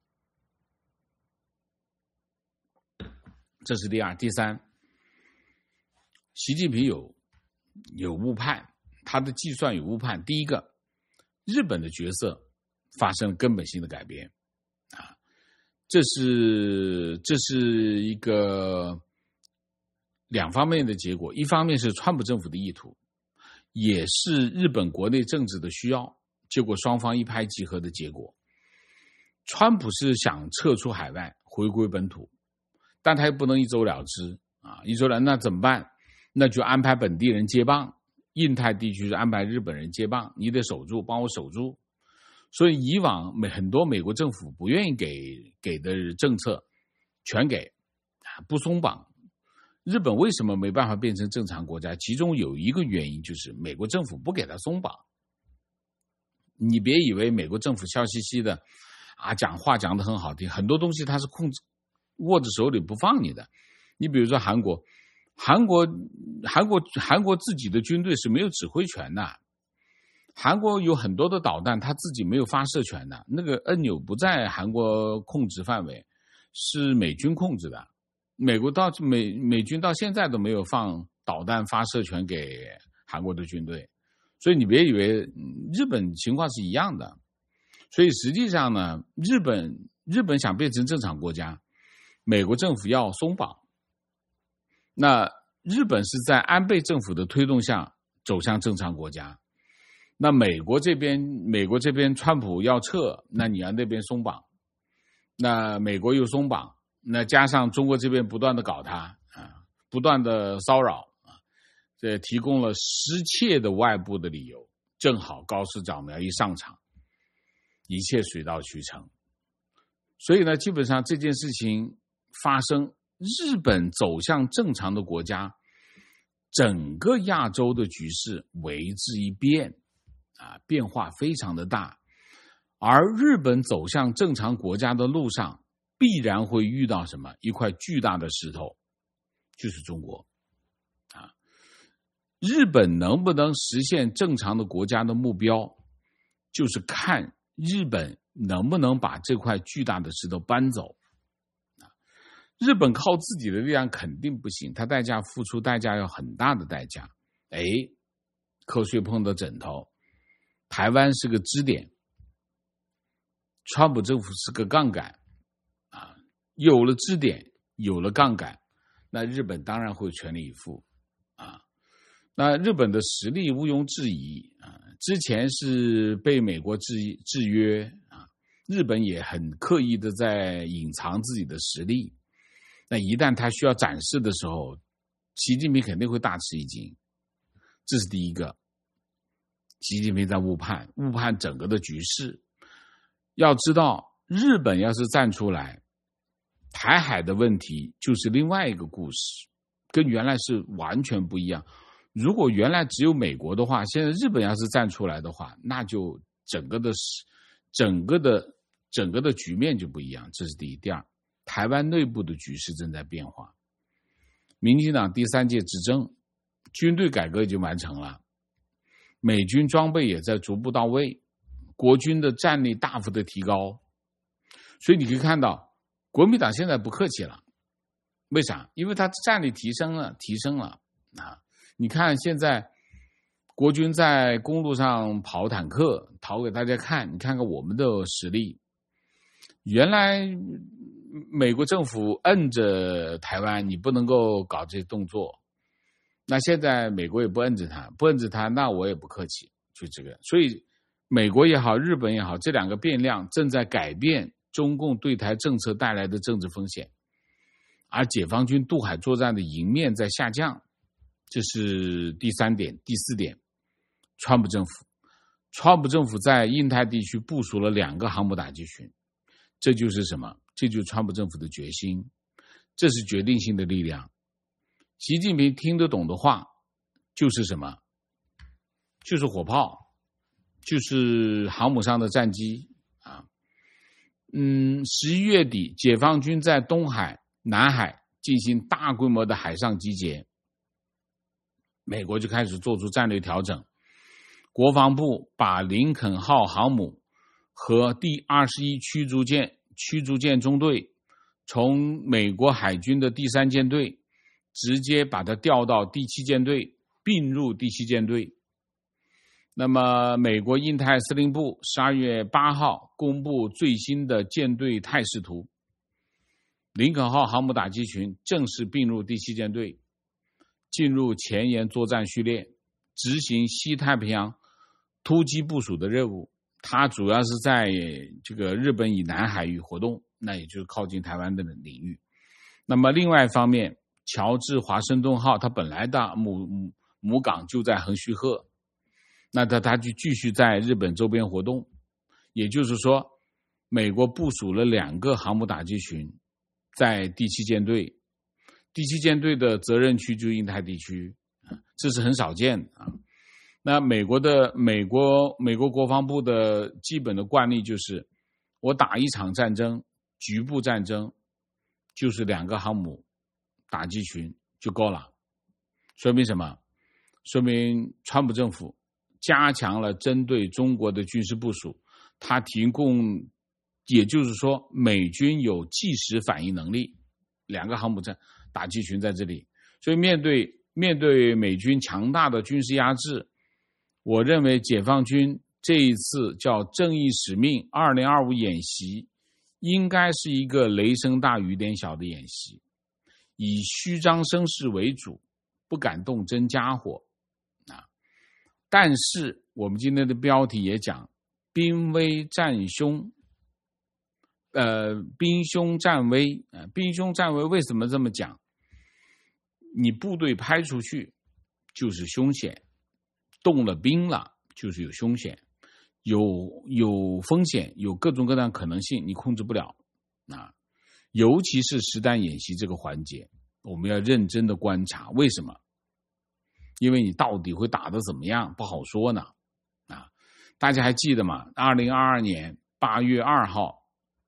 这是第二，第三，习近平有有误判，他的计算有误判。第一个，日本的角色发生根本性的改变啊，这是这是一个两方面的结果，一方面是川普政府的意图。也是日本国内政治的需要，结果双方一拍即合的结果。川普是想撤出海外，回归本土，但他又不能一走了之啊！一走了，那怎么办？那就安排本地人接棒，印太地区是安排日本人接棒，你得守住，帮我守住。所以以往美很多美国政府不愿意给给的政策，全给，不松绑。日本为什么没办法变成正常国家？其中有一个原因就是美国政府不给他松绑。你别以为美国政府笑嘻嘻的啊，讲话讲得很好听，很多东西他是控制握着手里不放你的。你比如说韩国，韩国韩国韩国自己的军队是没有指挥权的，韩国有很多的导弹他自己没有发射权的，那个按钮不在韩国控制范围，是美军控制的。美国到美美军到现在都没有放导弹发射权给韩国的军队，所以你别以为日本情况是一样的。所以实际上呢，日本日本想变成正常国家，美国政府要松绑。那日本是在安倍政府的推动下走向正常国家。那美国这边美国这边川普要撤，那你要那边松绑，那美国又松绑。那加上中国这边不断的搞他啊，不断的骚扰啊，这提供了失窃的外部的理由。正好高市早苗一上场，一切水到渠成。所以呢，基本上这件事情发生，日本走向正常的国家，整个亚洲的局势为之一变啊，变化非常的大。而日本走向正常国家的路上，必然会遇到什么？一块巨大的石头，就是中国啊。日本能不能实现正常的国家的目标，就是看日本能不能把这块巨大的石头搬走啊。日本靠自己的力量肯定不行，它代价付出代价要很大的代价。哎，瞌睡碰到枕头，台湾是个支点，川普政府是个杠杆。有了支点，有了杠杆，那日本当然会全力以赴啊。那日本的实力毋庸置疑啊，之前是被美国制制约啊，日本也很刻意的在隐藏自己的实力。那一旦他需要展示的时候，习近平肯定会大吃一惊。这是第一个，习近平在误判，误判整个的局势。要知道，日本要是站出来，台海的问题就是另外一个故事，跟原来是完全不一样。 如果原来只有美国的话，现在日本要是站出来的话，那就整个的整个的整个的局面就不一样。这是第一。第二，台湾内部的局势正在变化。民进党第三届执政，军队改革已经完成了，美军装备也在逐步到位，国军的战力大幅的提高。所以你可以看到，国民党现在不客气了。为啥？因为他战力提升了，提升了啊！你看现在国军在公路上跑坦克，跑给大家看，你看看我们的实力。原来美国政府摁着台湾，你不能够搞这些动作。那现在美国也不摁着他，不摁着他，那我也不客气，就这个。所以美国也好，日本也好，这两个变量正在改变中共对台政策带来的政治风险。而解放军渡海作战的赢面在下降，这是第三点。第四点，川普政府，川普政府在印太地区部署了两个航母打击群，这就是什么？这就是川普政府的决心，这是决定性的力量。习近平听得懂的话，就是什么？就是火炮，就是航母上的战机啊。嗯，十一月底，解放军在东海、南海进行大规模的海上集结，美国就开始做出战略调整。国防部把林肯号航母和第二十一驱逐舰驱逐舰中队从美国海军的第三舰队直接把它调到第七舰队，并入第七舰队。那么美国印太司令部十二月八号公布最新的舰队态势图，林肯号航母打击群正式并入第七舰队，进入前沿作战序列，执行西太平洋突击部署的任务。它主要是在这个日本以南海域活动，那也就是靠近台湾的领域。那么另外一方面，乔治华盛顿号它本来的母母港就在横须贺，那它它就继续在日本周边活动。也就是说，美国部署了两个航母打击群在第七舰队，第七舰队的责任区就是印太地区，这是很少见的啊。那美国的美国美国国防部的基本的惯例就是，我打一场战争，局部战争，就是两个航母打击群就够了。说明什么？说明川普政府加强了针对中国的军事部署，它提供，也就是说美军有即时反应能力，两个航母战打击群在这里。所以面对面对美军强大的军事压制，我认为解放军这一次叫正义使命二零二五演习应该是一个雷声大雨点小的演习，以虚张声势为主，不敢动真家伙啊。但是我们今天的标题也讲兵危战凶，呃，兵凶战危，呃，兵凶战危为什么这么讲？你部队派出去就是凶险，动了兵了就是有凶险，有有风险，有各种各样的可能性，你控制不了啊。尤其是实弹演习这个环节，我们要认真的观察。为什么？因为你到底会打得怎么样不好说呢啊！大家还记得吗？二零二二年八月二号，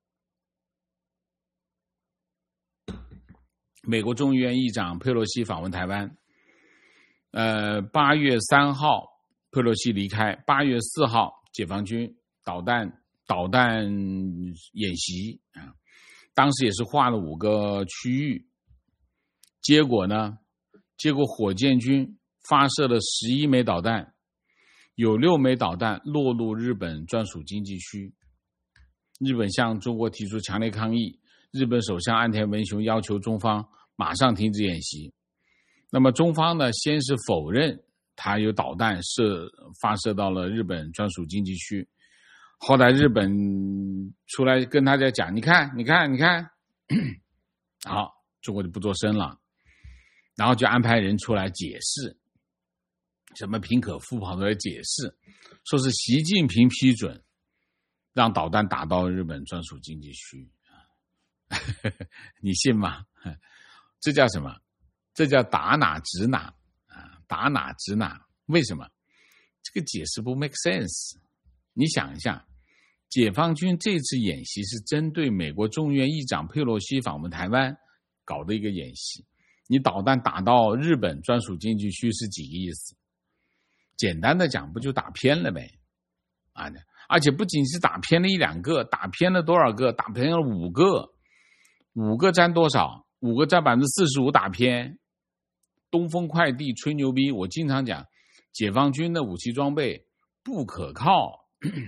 美国众议院议长佩洛西访问台湾。呃，八月三号，佩洛西离开。八月四号，解放军导弹导弹演习啊，当时也是划了五个区域。结果呢？结果火箭军发射了十一枚导弹，有六枚导弹落入日本专属经济区。日本向中国提出强烈抗议，日本首相岸田文雄要求中方马上停止演习。那么中方呢，先是否认他有导弹射发射到了日本专属经济区，后来日本出来跟大家讲，你看你看你看，好，中国就不做声了，然后就安排人出来解释，什么平可夫跑出来解释，说是习近平批准让导弹打到日本专属经济区。你信吗？这叫什么？这叫打哪指哪啊！ 打哪指哪，为什么？这个解释不 make sense。你想一下，解放军这次演习是针对美国众议院议长佩洛西访问台湾搞的一个演习，你导弹打到日本专属经济区是几个意思？简单的讲，不就打偏了呗？啊，而且不仅是打偏了一两个，打偏了多少个？打偏了五个，五个占多少？五个占百分之四十五打偏。东风快递吹牛逼，我经常讲，解放军的武器装备不可靠，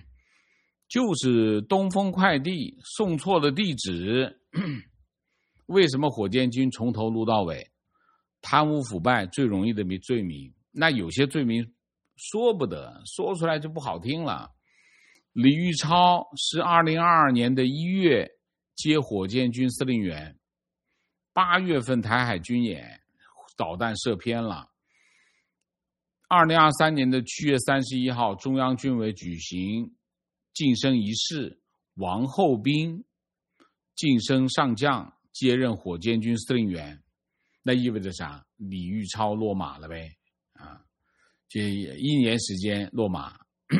就是东风快递送错了地址。为什么火箭军从头撸到尾？贪污腐败最容易的罪名，那有些罪名说不得，说出来就不好听了。李玉超是二零二二年的一月接火箭军司令员，八月份台海军演导弹射偏了。二零二三年的七月三十一号，中央军委举行晋升仪式，王厚斌晋升上将，接任火箭军司令员。那意味着啥？李玉超落马了呗，啊，这一年时间落马。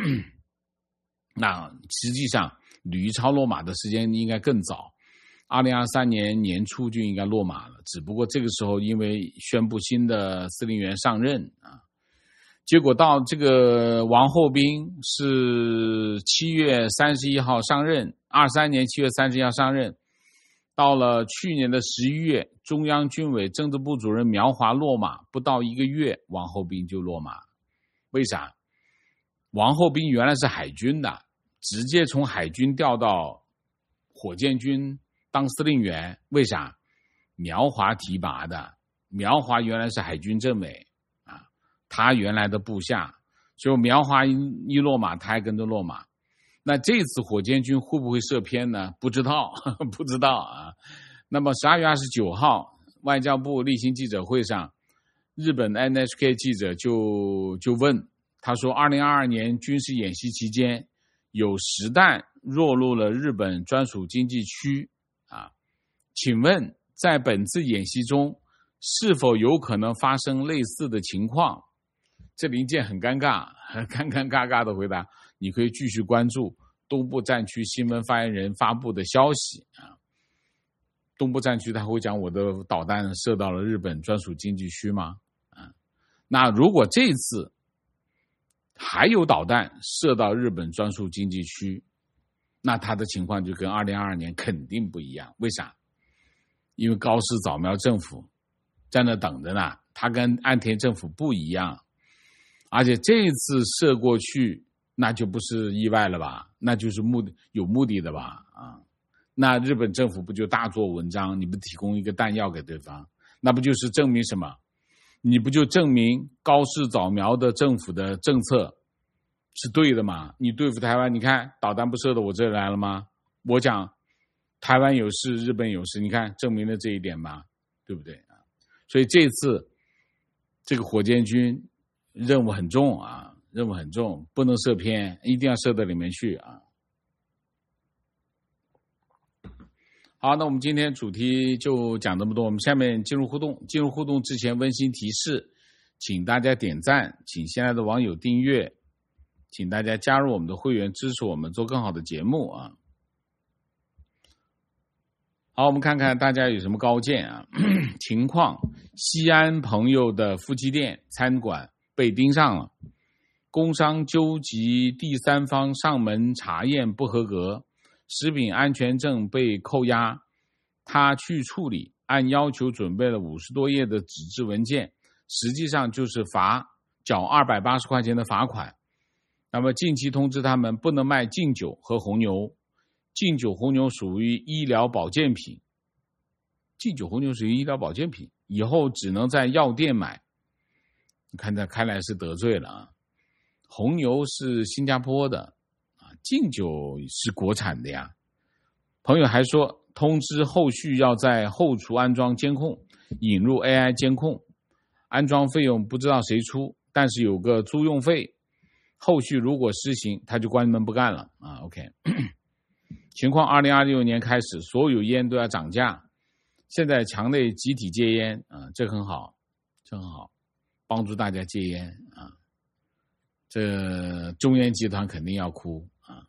那实际上李玉超落马的时间应该更早，二零二三年年初就应该落马了，只不过这个时候因为宣布新的司令员上任啊，结果到这个王厚斌是七月三十一号上任，二三年七月三十一号上任，到了去年的十一月，中央军委政治部主任苗华落马，不到一个月，王厚斌就落马。为啥？王厚斌原来是海军的，直接从海军调到火箭军当司令员。为啥？苗华提拔的，苗华原来是海军政委啊，他原来的部下，所以苗华一落马，他还跟着落马。那这次火箭军会不会射偏呢？不知道，不知道啊。那么十二月二十九号，外交部例行记者会上，日本 N H K 记者就就问，他说二零二二年军事演习期间，有实弹落入了日本专属经济区啊，请问在本次演习中，是否有可能发生类似的情况？这林健很尴尬，尴尴尬尬的回答，你可以继续关注东部战区新闻发言人发布的消息啊。东部战区他会讲我的导弹射到了日本专属经济区吗？啊，那如果这次还有导弹射到日本专属经济区，那他的情况就跟二零二二年肯定不一样。为啥？因为高市早苗政府在那等着呢，他跟岸田政府不一样。而且这次射过去，那就不是意外了吧？那就是目的有目的的吧？啊，那日本政府不就大做文章？你不提供一个弹药给对方，那不就是证明什么？你不就证明高市早苗的政府的政策是对的吗？你对付台湾，你看导弹不射到我这里来了吗？我讲台湾有事，日本有事，你看证明了这一点吧，对不对？所以这次这个火箭军任务很重啊，任务很重，不能射偏，一定要射到里面去啊。好，那我们今天主题就讲这么多，我们下面进入互动。进入互动之前，温馨提示，请大家点赞，请现在的网友订阅，请大家加入我们的会员，支持我们做更好的节目啊。好，我们看看大家有什么高见啊？情况：西安朋友的夫妻店餐馆被盯上了，工商纠集第三方上门查验不合格，食品安全证被扣押，他去处理，按要求准备了五十多页的纸质文件，实际上就是罚缴二百八十块钱的罚款。那么近期通知他们不能卖敬酒和红牛，敬酒红牛属于医疗保健品，敬酒红牛属于医疗保健品，以后只能在药店买。你看这看来是得罪了啊！红牛是新加坡的啊，敬酒是国产的呀。朋友还说，通知后续要在后厨安装监控，引入 A I 监控，安装费用不知道谁出，但是有个租用费，后续如果实行，他就关门不干了啊。OK， 情况二零二六年开始，所有烟都要涨价，现在墙内集体戒烟啊，这很好，这很好。 帮助大家戒烟啊。这中烟集团肯定要哭啊！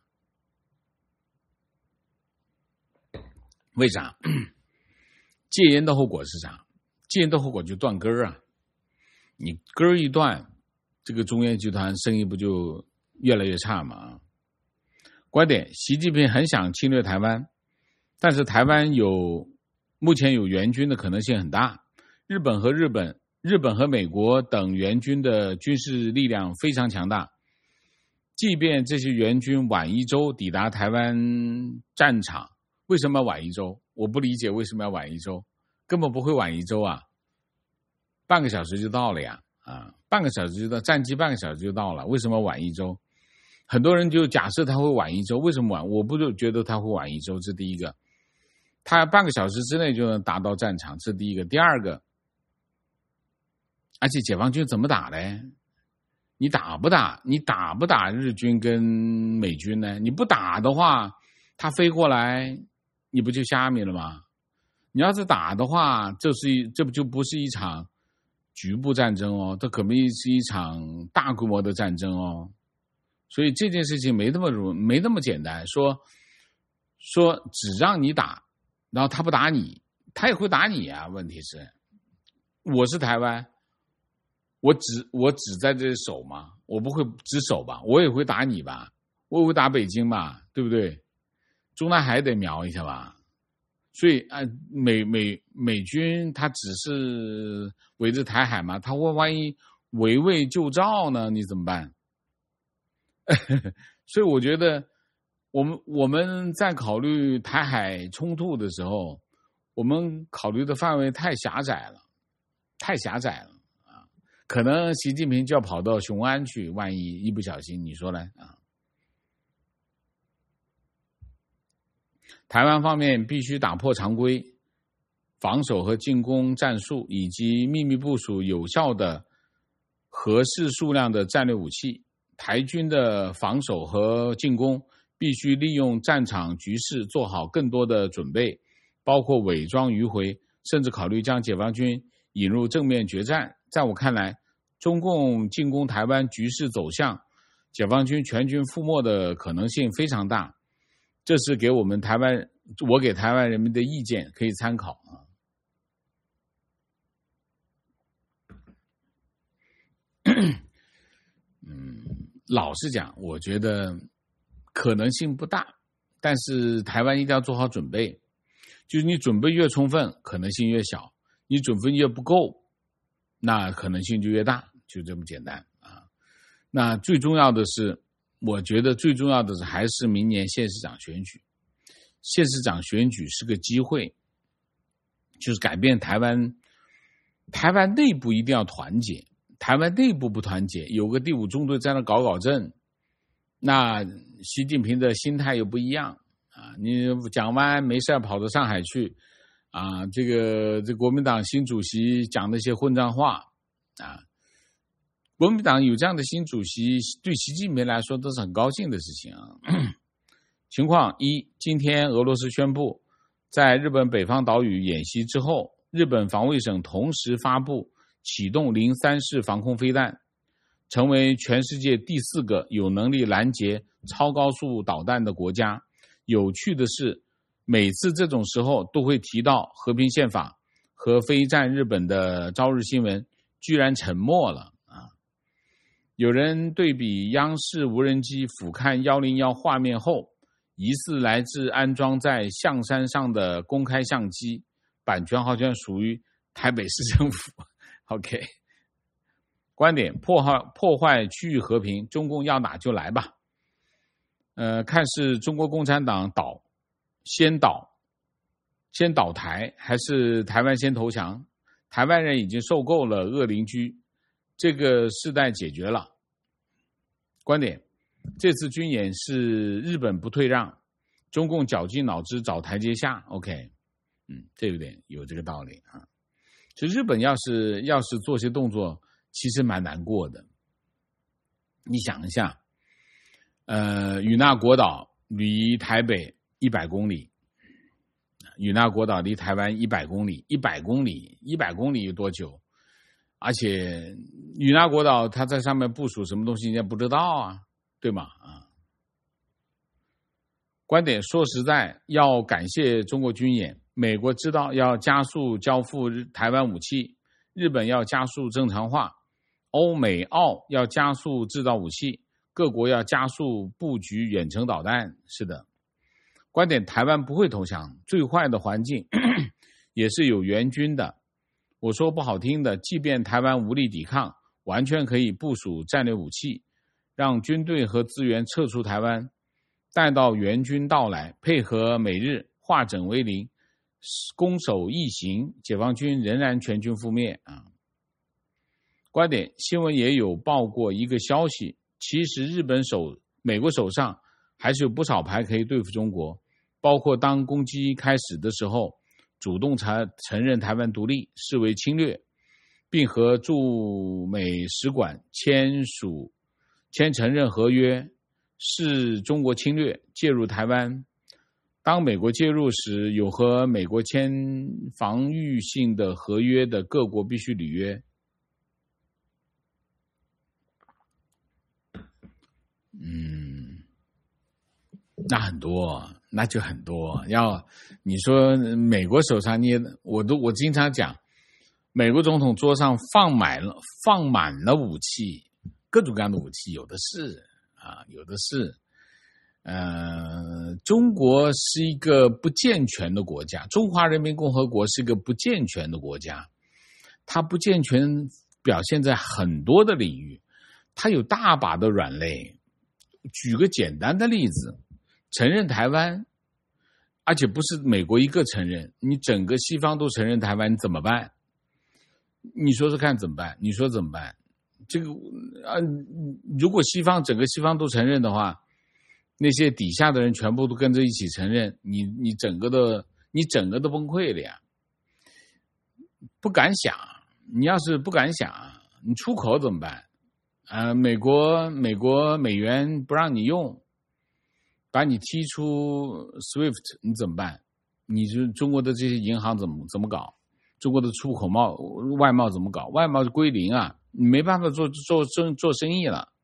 为啥？戒烟的后果是啥？戒烟的后果就断根儿啊！你根儿一断，这个中烟集团生意不就越来越差吗？观点：习近平很想侵略台湾，但是台湾有目前有援军的可能性很大。日本和日本、日本和美国等援军的军事力量非常强大。即便这些援军晚一周抵达台湾战场，为什么要晚一周？我不理解为什么要晚一周，根本不会晚一周啊，半个小时就到了呀，啊，半个小时就到，战机半个小时就到了，为什么晚一周？很多人就假设他会晚一周，为什么晚？我不就觉得他会晚一周，这第一个，他半个小时之内就能达到战场，这第一个。第二个，而且解放军怎么打嘞？你打不打？你打不打日军跟美军呢？你不打的话，他飞过来，你不就虾米了吗？你要是打的话，这是一这不就不是一场局部战争哦，这可能是一场大规模的战争哦。所以这件事情没那么容没那么简单，说说只让你打，然后他不打你，他也会打你啊。问题是，我是台湾。我只我只在这里守嘛，我不会只守吧，我也会打你吧，我也会打北京吧，对不对？中南海得瞄一下吧。所以啊，美美美军他只是围着台海嘛，他会万一围魏救赵呢？你怎么办？所以我觉得，我们我们在考虑台海冲突的时候，我们考虑的范围太狭窄了，太狭窄了。可能习近平就要跑到雄安去，万一一不小心，你说呢？啊，台湾方面必须打破常规防守和进攻战术，以及秘密部署有效的合适数量的战略武器。台军的防守和进攻必须利用战场局势做好更多的准备，包括伪装迂回，甚至考虑将解放军引入正面决战。在我看来，中共进攻台湾局势走向，解放军全军覆没的可能性非常大。这是给我们台湾，我给台湾人民的意见，可以参考啊。嗯，老实讲，我觉得可能性不大，但是台湾一定要做好准备。就是你准备越充分，可能性越小；你准备越不够，那可能性就越大，就这么简单啊。那最重要的是，我觉得最重要的是还是明年县市长选举。县市长选举是个机会，就是改变台湾。台湾内部一定要团结，台湾内部不团结，有个第五中队在那搞搞震，那习近平的心态又不一样啊。你讲完没事跑到上海去啊，这个这国民党新主席讲那些混账话啊，国民党有这样的新主席，对习近平来说都是很高兴的事情啊。情况一，今天俄罗斯宣布，在日本北方岛屿演习之后，日本防卫省同时发布启动零三式防空飞弹，成为全世界第四个有能力拦截超高速导弹的国家。有趣的是，每次这种时候都会提到和平宪法和非战日本的朝日新闻居然沉默了啊！有人对比央视无人机俯瞰一零一画面后，疑似来自安装在象山上的公开相机，版权好像属于台北市政府。OK， 观点：破坏破坏区域和平，中共要打就来吧。呃，看是中国共产党倒，先倒，先倒台，还是台湾先投降？台湾人已经受够了恶邻居，这个世代解决了。观点：这次军演是日本不退让，中共绞尽脑汁找台阶下。OK， 嗯，这有点有这个道理啊。其实日本要是要是做些动作，其实蛮难过的。你想一下，呃，与那国岛离台北一百公里，与那国岛离台湾一百公里，一百公里，一百公里有多久而且与那国岛它在上面部署什么东西，人家不知道啊，对吗？啊，观点说实在，要感谢中国军演，美国知道要加速交付台湾武器，日本要加速正常化，欧美澳要加速制造武器，各国要加速布局远程导弹。是的，观点台湾不会投降，最坏的环境也是有援军的。我说不好听的，即便台湾无力抵抗，完全可以部署战略武器，让军队和资源撤出台湾，待到援军到来，配合美日化整为零，攻守易行，解放军仍然全军覆灭啊！观点新闻也有报过一个消息，其实日本手美国手上还是有不少牌可以对付中国，包括当攻击开始的时候主动承认台湾独立，视为侵略，并和驻美使馆签署签承认合约，视中国侵略介入台湾。当美国介入时，有和美国签防御性的合约的各国必须履约。嗯，那很多，那就很多。要你说美国手上捏的，我都我经常讲，美国总统桌上放满了放满了武器，各种各样的武器有的是啊，有的是。呃，中国是一个不健全的国家，中华人民共和国是一个不健全的国家，它不健全表现在很多的领域，它有大把的软肋。举个简单的例子，承认台湾，而且不是美国一个承认，你整个西方都承认台湾，你怎么办？你说说看怎么办？你说怎么办？这个啊，如果西方整个西方都承认的话，那些底下的人全部都跟着一起承认，你你整个的你整个都崩溃了呀！不敢想，你要是不敢想，你出口怎么办？呃，美国美国美元不让你用，把你踢出 S W I F T， 你怎么办？你是中国的这些银行怎么怎么搞？中国的出口贸外贸怎么搞？外贸归零啊，你没办法做做生做生意了。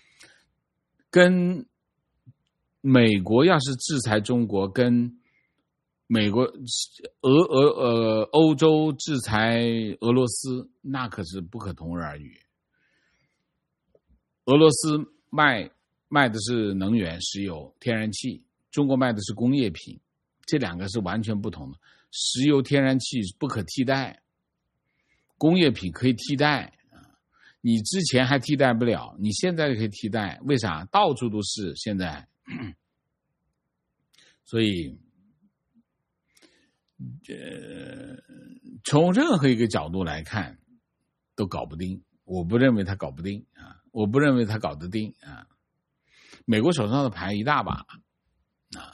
跟美国要是制裁中国，跟美国俄俄呃欧洲制裁俄罗斯，那可是不可同日而语。俄罗斯卖卖的是能源、石油、天然气，中国卖的是工业品，这两个是完全不同的。石油、天然气不可替代，工业品可以替代。你之前还替代不了，你现在可以替代，为啥？到处都是现在。所以，呃，从任何一个角度来看，都搞不定。我不认为他搞不定啊，我不认为他搞得定啊。美国手上的牌一大把啊。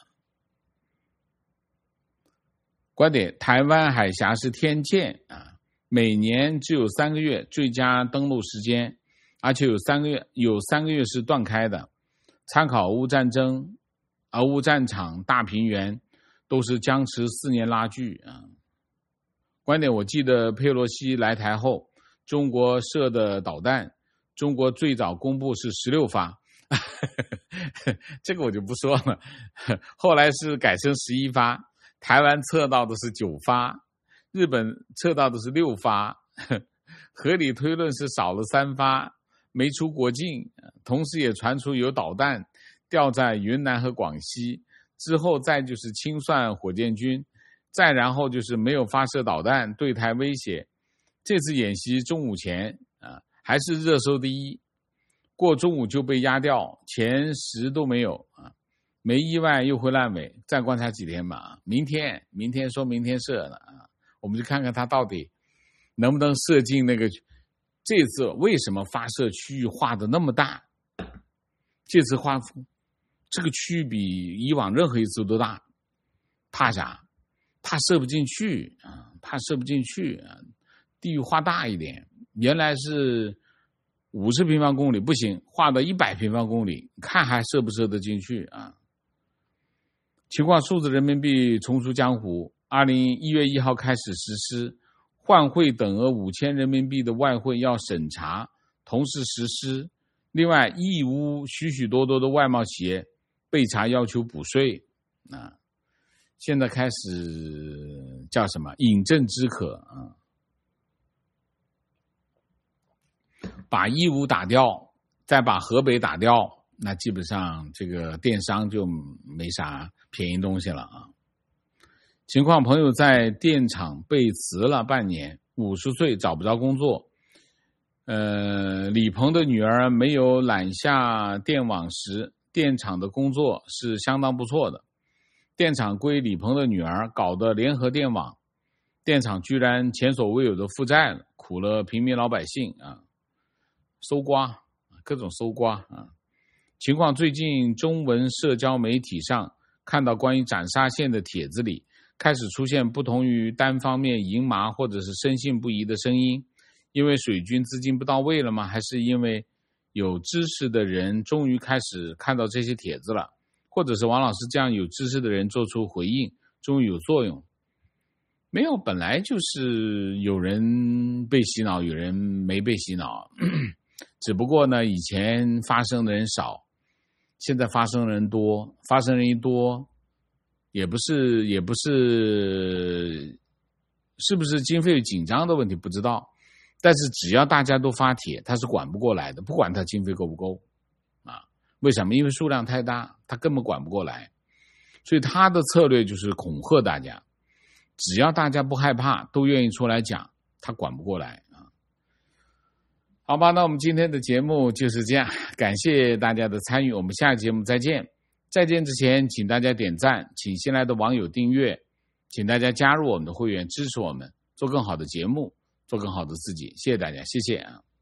观点：台湾海峡是天堑啊。每年只有三个月最佳登陆时间，而且有三个月有三个月是断开的。参考俄乌战争、俄乌战场、大平原，都是僵持四年拉锯啊。观点：我记得佩洛西来台后，中国射的导弹，中国最早公布是十六发，这个我就不说了。后来是改成十一发，台湾测到的是九发。日本测到的是六发，合理推论是少了三发，没出国境。同时也传出有导弹掉在云南和广西，之后再就是清算火箭军，再然后就是没有发射导弹对台威胁。这次演习中午前啊，还是热搜第一，过中午就被压掉，前十都没有啊，没意外又会烂尾，再观察几天吧。明天明天说明天射了啊。我们就看看它到底能不能射进那个，这次为什么发射区域画的那么大？这次画这个区域比以往任何一次都大，怕啥？怕射不进去啊！怕射不进去啊！地域画大一点，原来是五十平方公里，不行，画到一百平方公里，看还射不射得进去啊？情况：数字人民币重出江湖。二零一月一号开始实施， 换汇等额五千人民币的外汇要审查，同时实施。另外，义乌许许多多的外贸企业被查要求补税啊，现在开始叫什么饮鸩止渴啊，把义乌打掉，再把河北打掉，那基本上这个电商就没啥便宜东西了啊。情况朋友在电厂被辞了半年，五十岁找不着工作。呃，李鹏的女儿没有揽下电网时，电厂的工作是相当不错的。电厂归李鹏的女儿搞的联合电网，电厂居然前所未有的负债了，苦了平民老百姓啊！搜刮，各种搜刮啊！情况最近中文社交媒体上看到关于斩沙县的帖子里，开始出现不同于单方面淫麻或者是深信不疑的声音。因为水军资金不到位了吗？还是因为有知识的人终于开始看到这些帖子了？或者是王老师这样有知识的人做出回应，终于有作用？没有，本来就是有人被洗脑，有人没被洗脑，只不过呢，以前发生的人少，现在发生的人多，发生人一多，也不是也不是是不是经费紧张的问题不知道。但是只要大家都发帖，他是管不过来的，不管他经费够不够啊？为什么？因为数量太大，他根本管不过来。所以他的策略就是恐吓大家，只要大家不害怕，都愿意出来讲，他管不过来啊。好吧，那我们今天的节目就是这样，感谢大家的参与，我们下期节目再见。再见之前，请大家点赞，请新来的网友订阅，请大家加入我们的会员，支持我们做更好的节目，做更好的自己，谢谢大家，谢谢啊。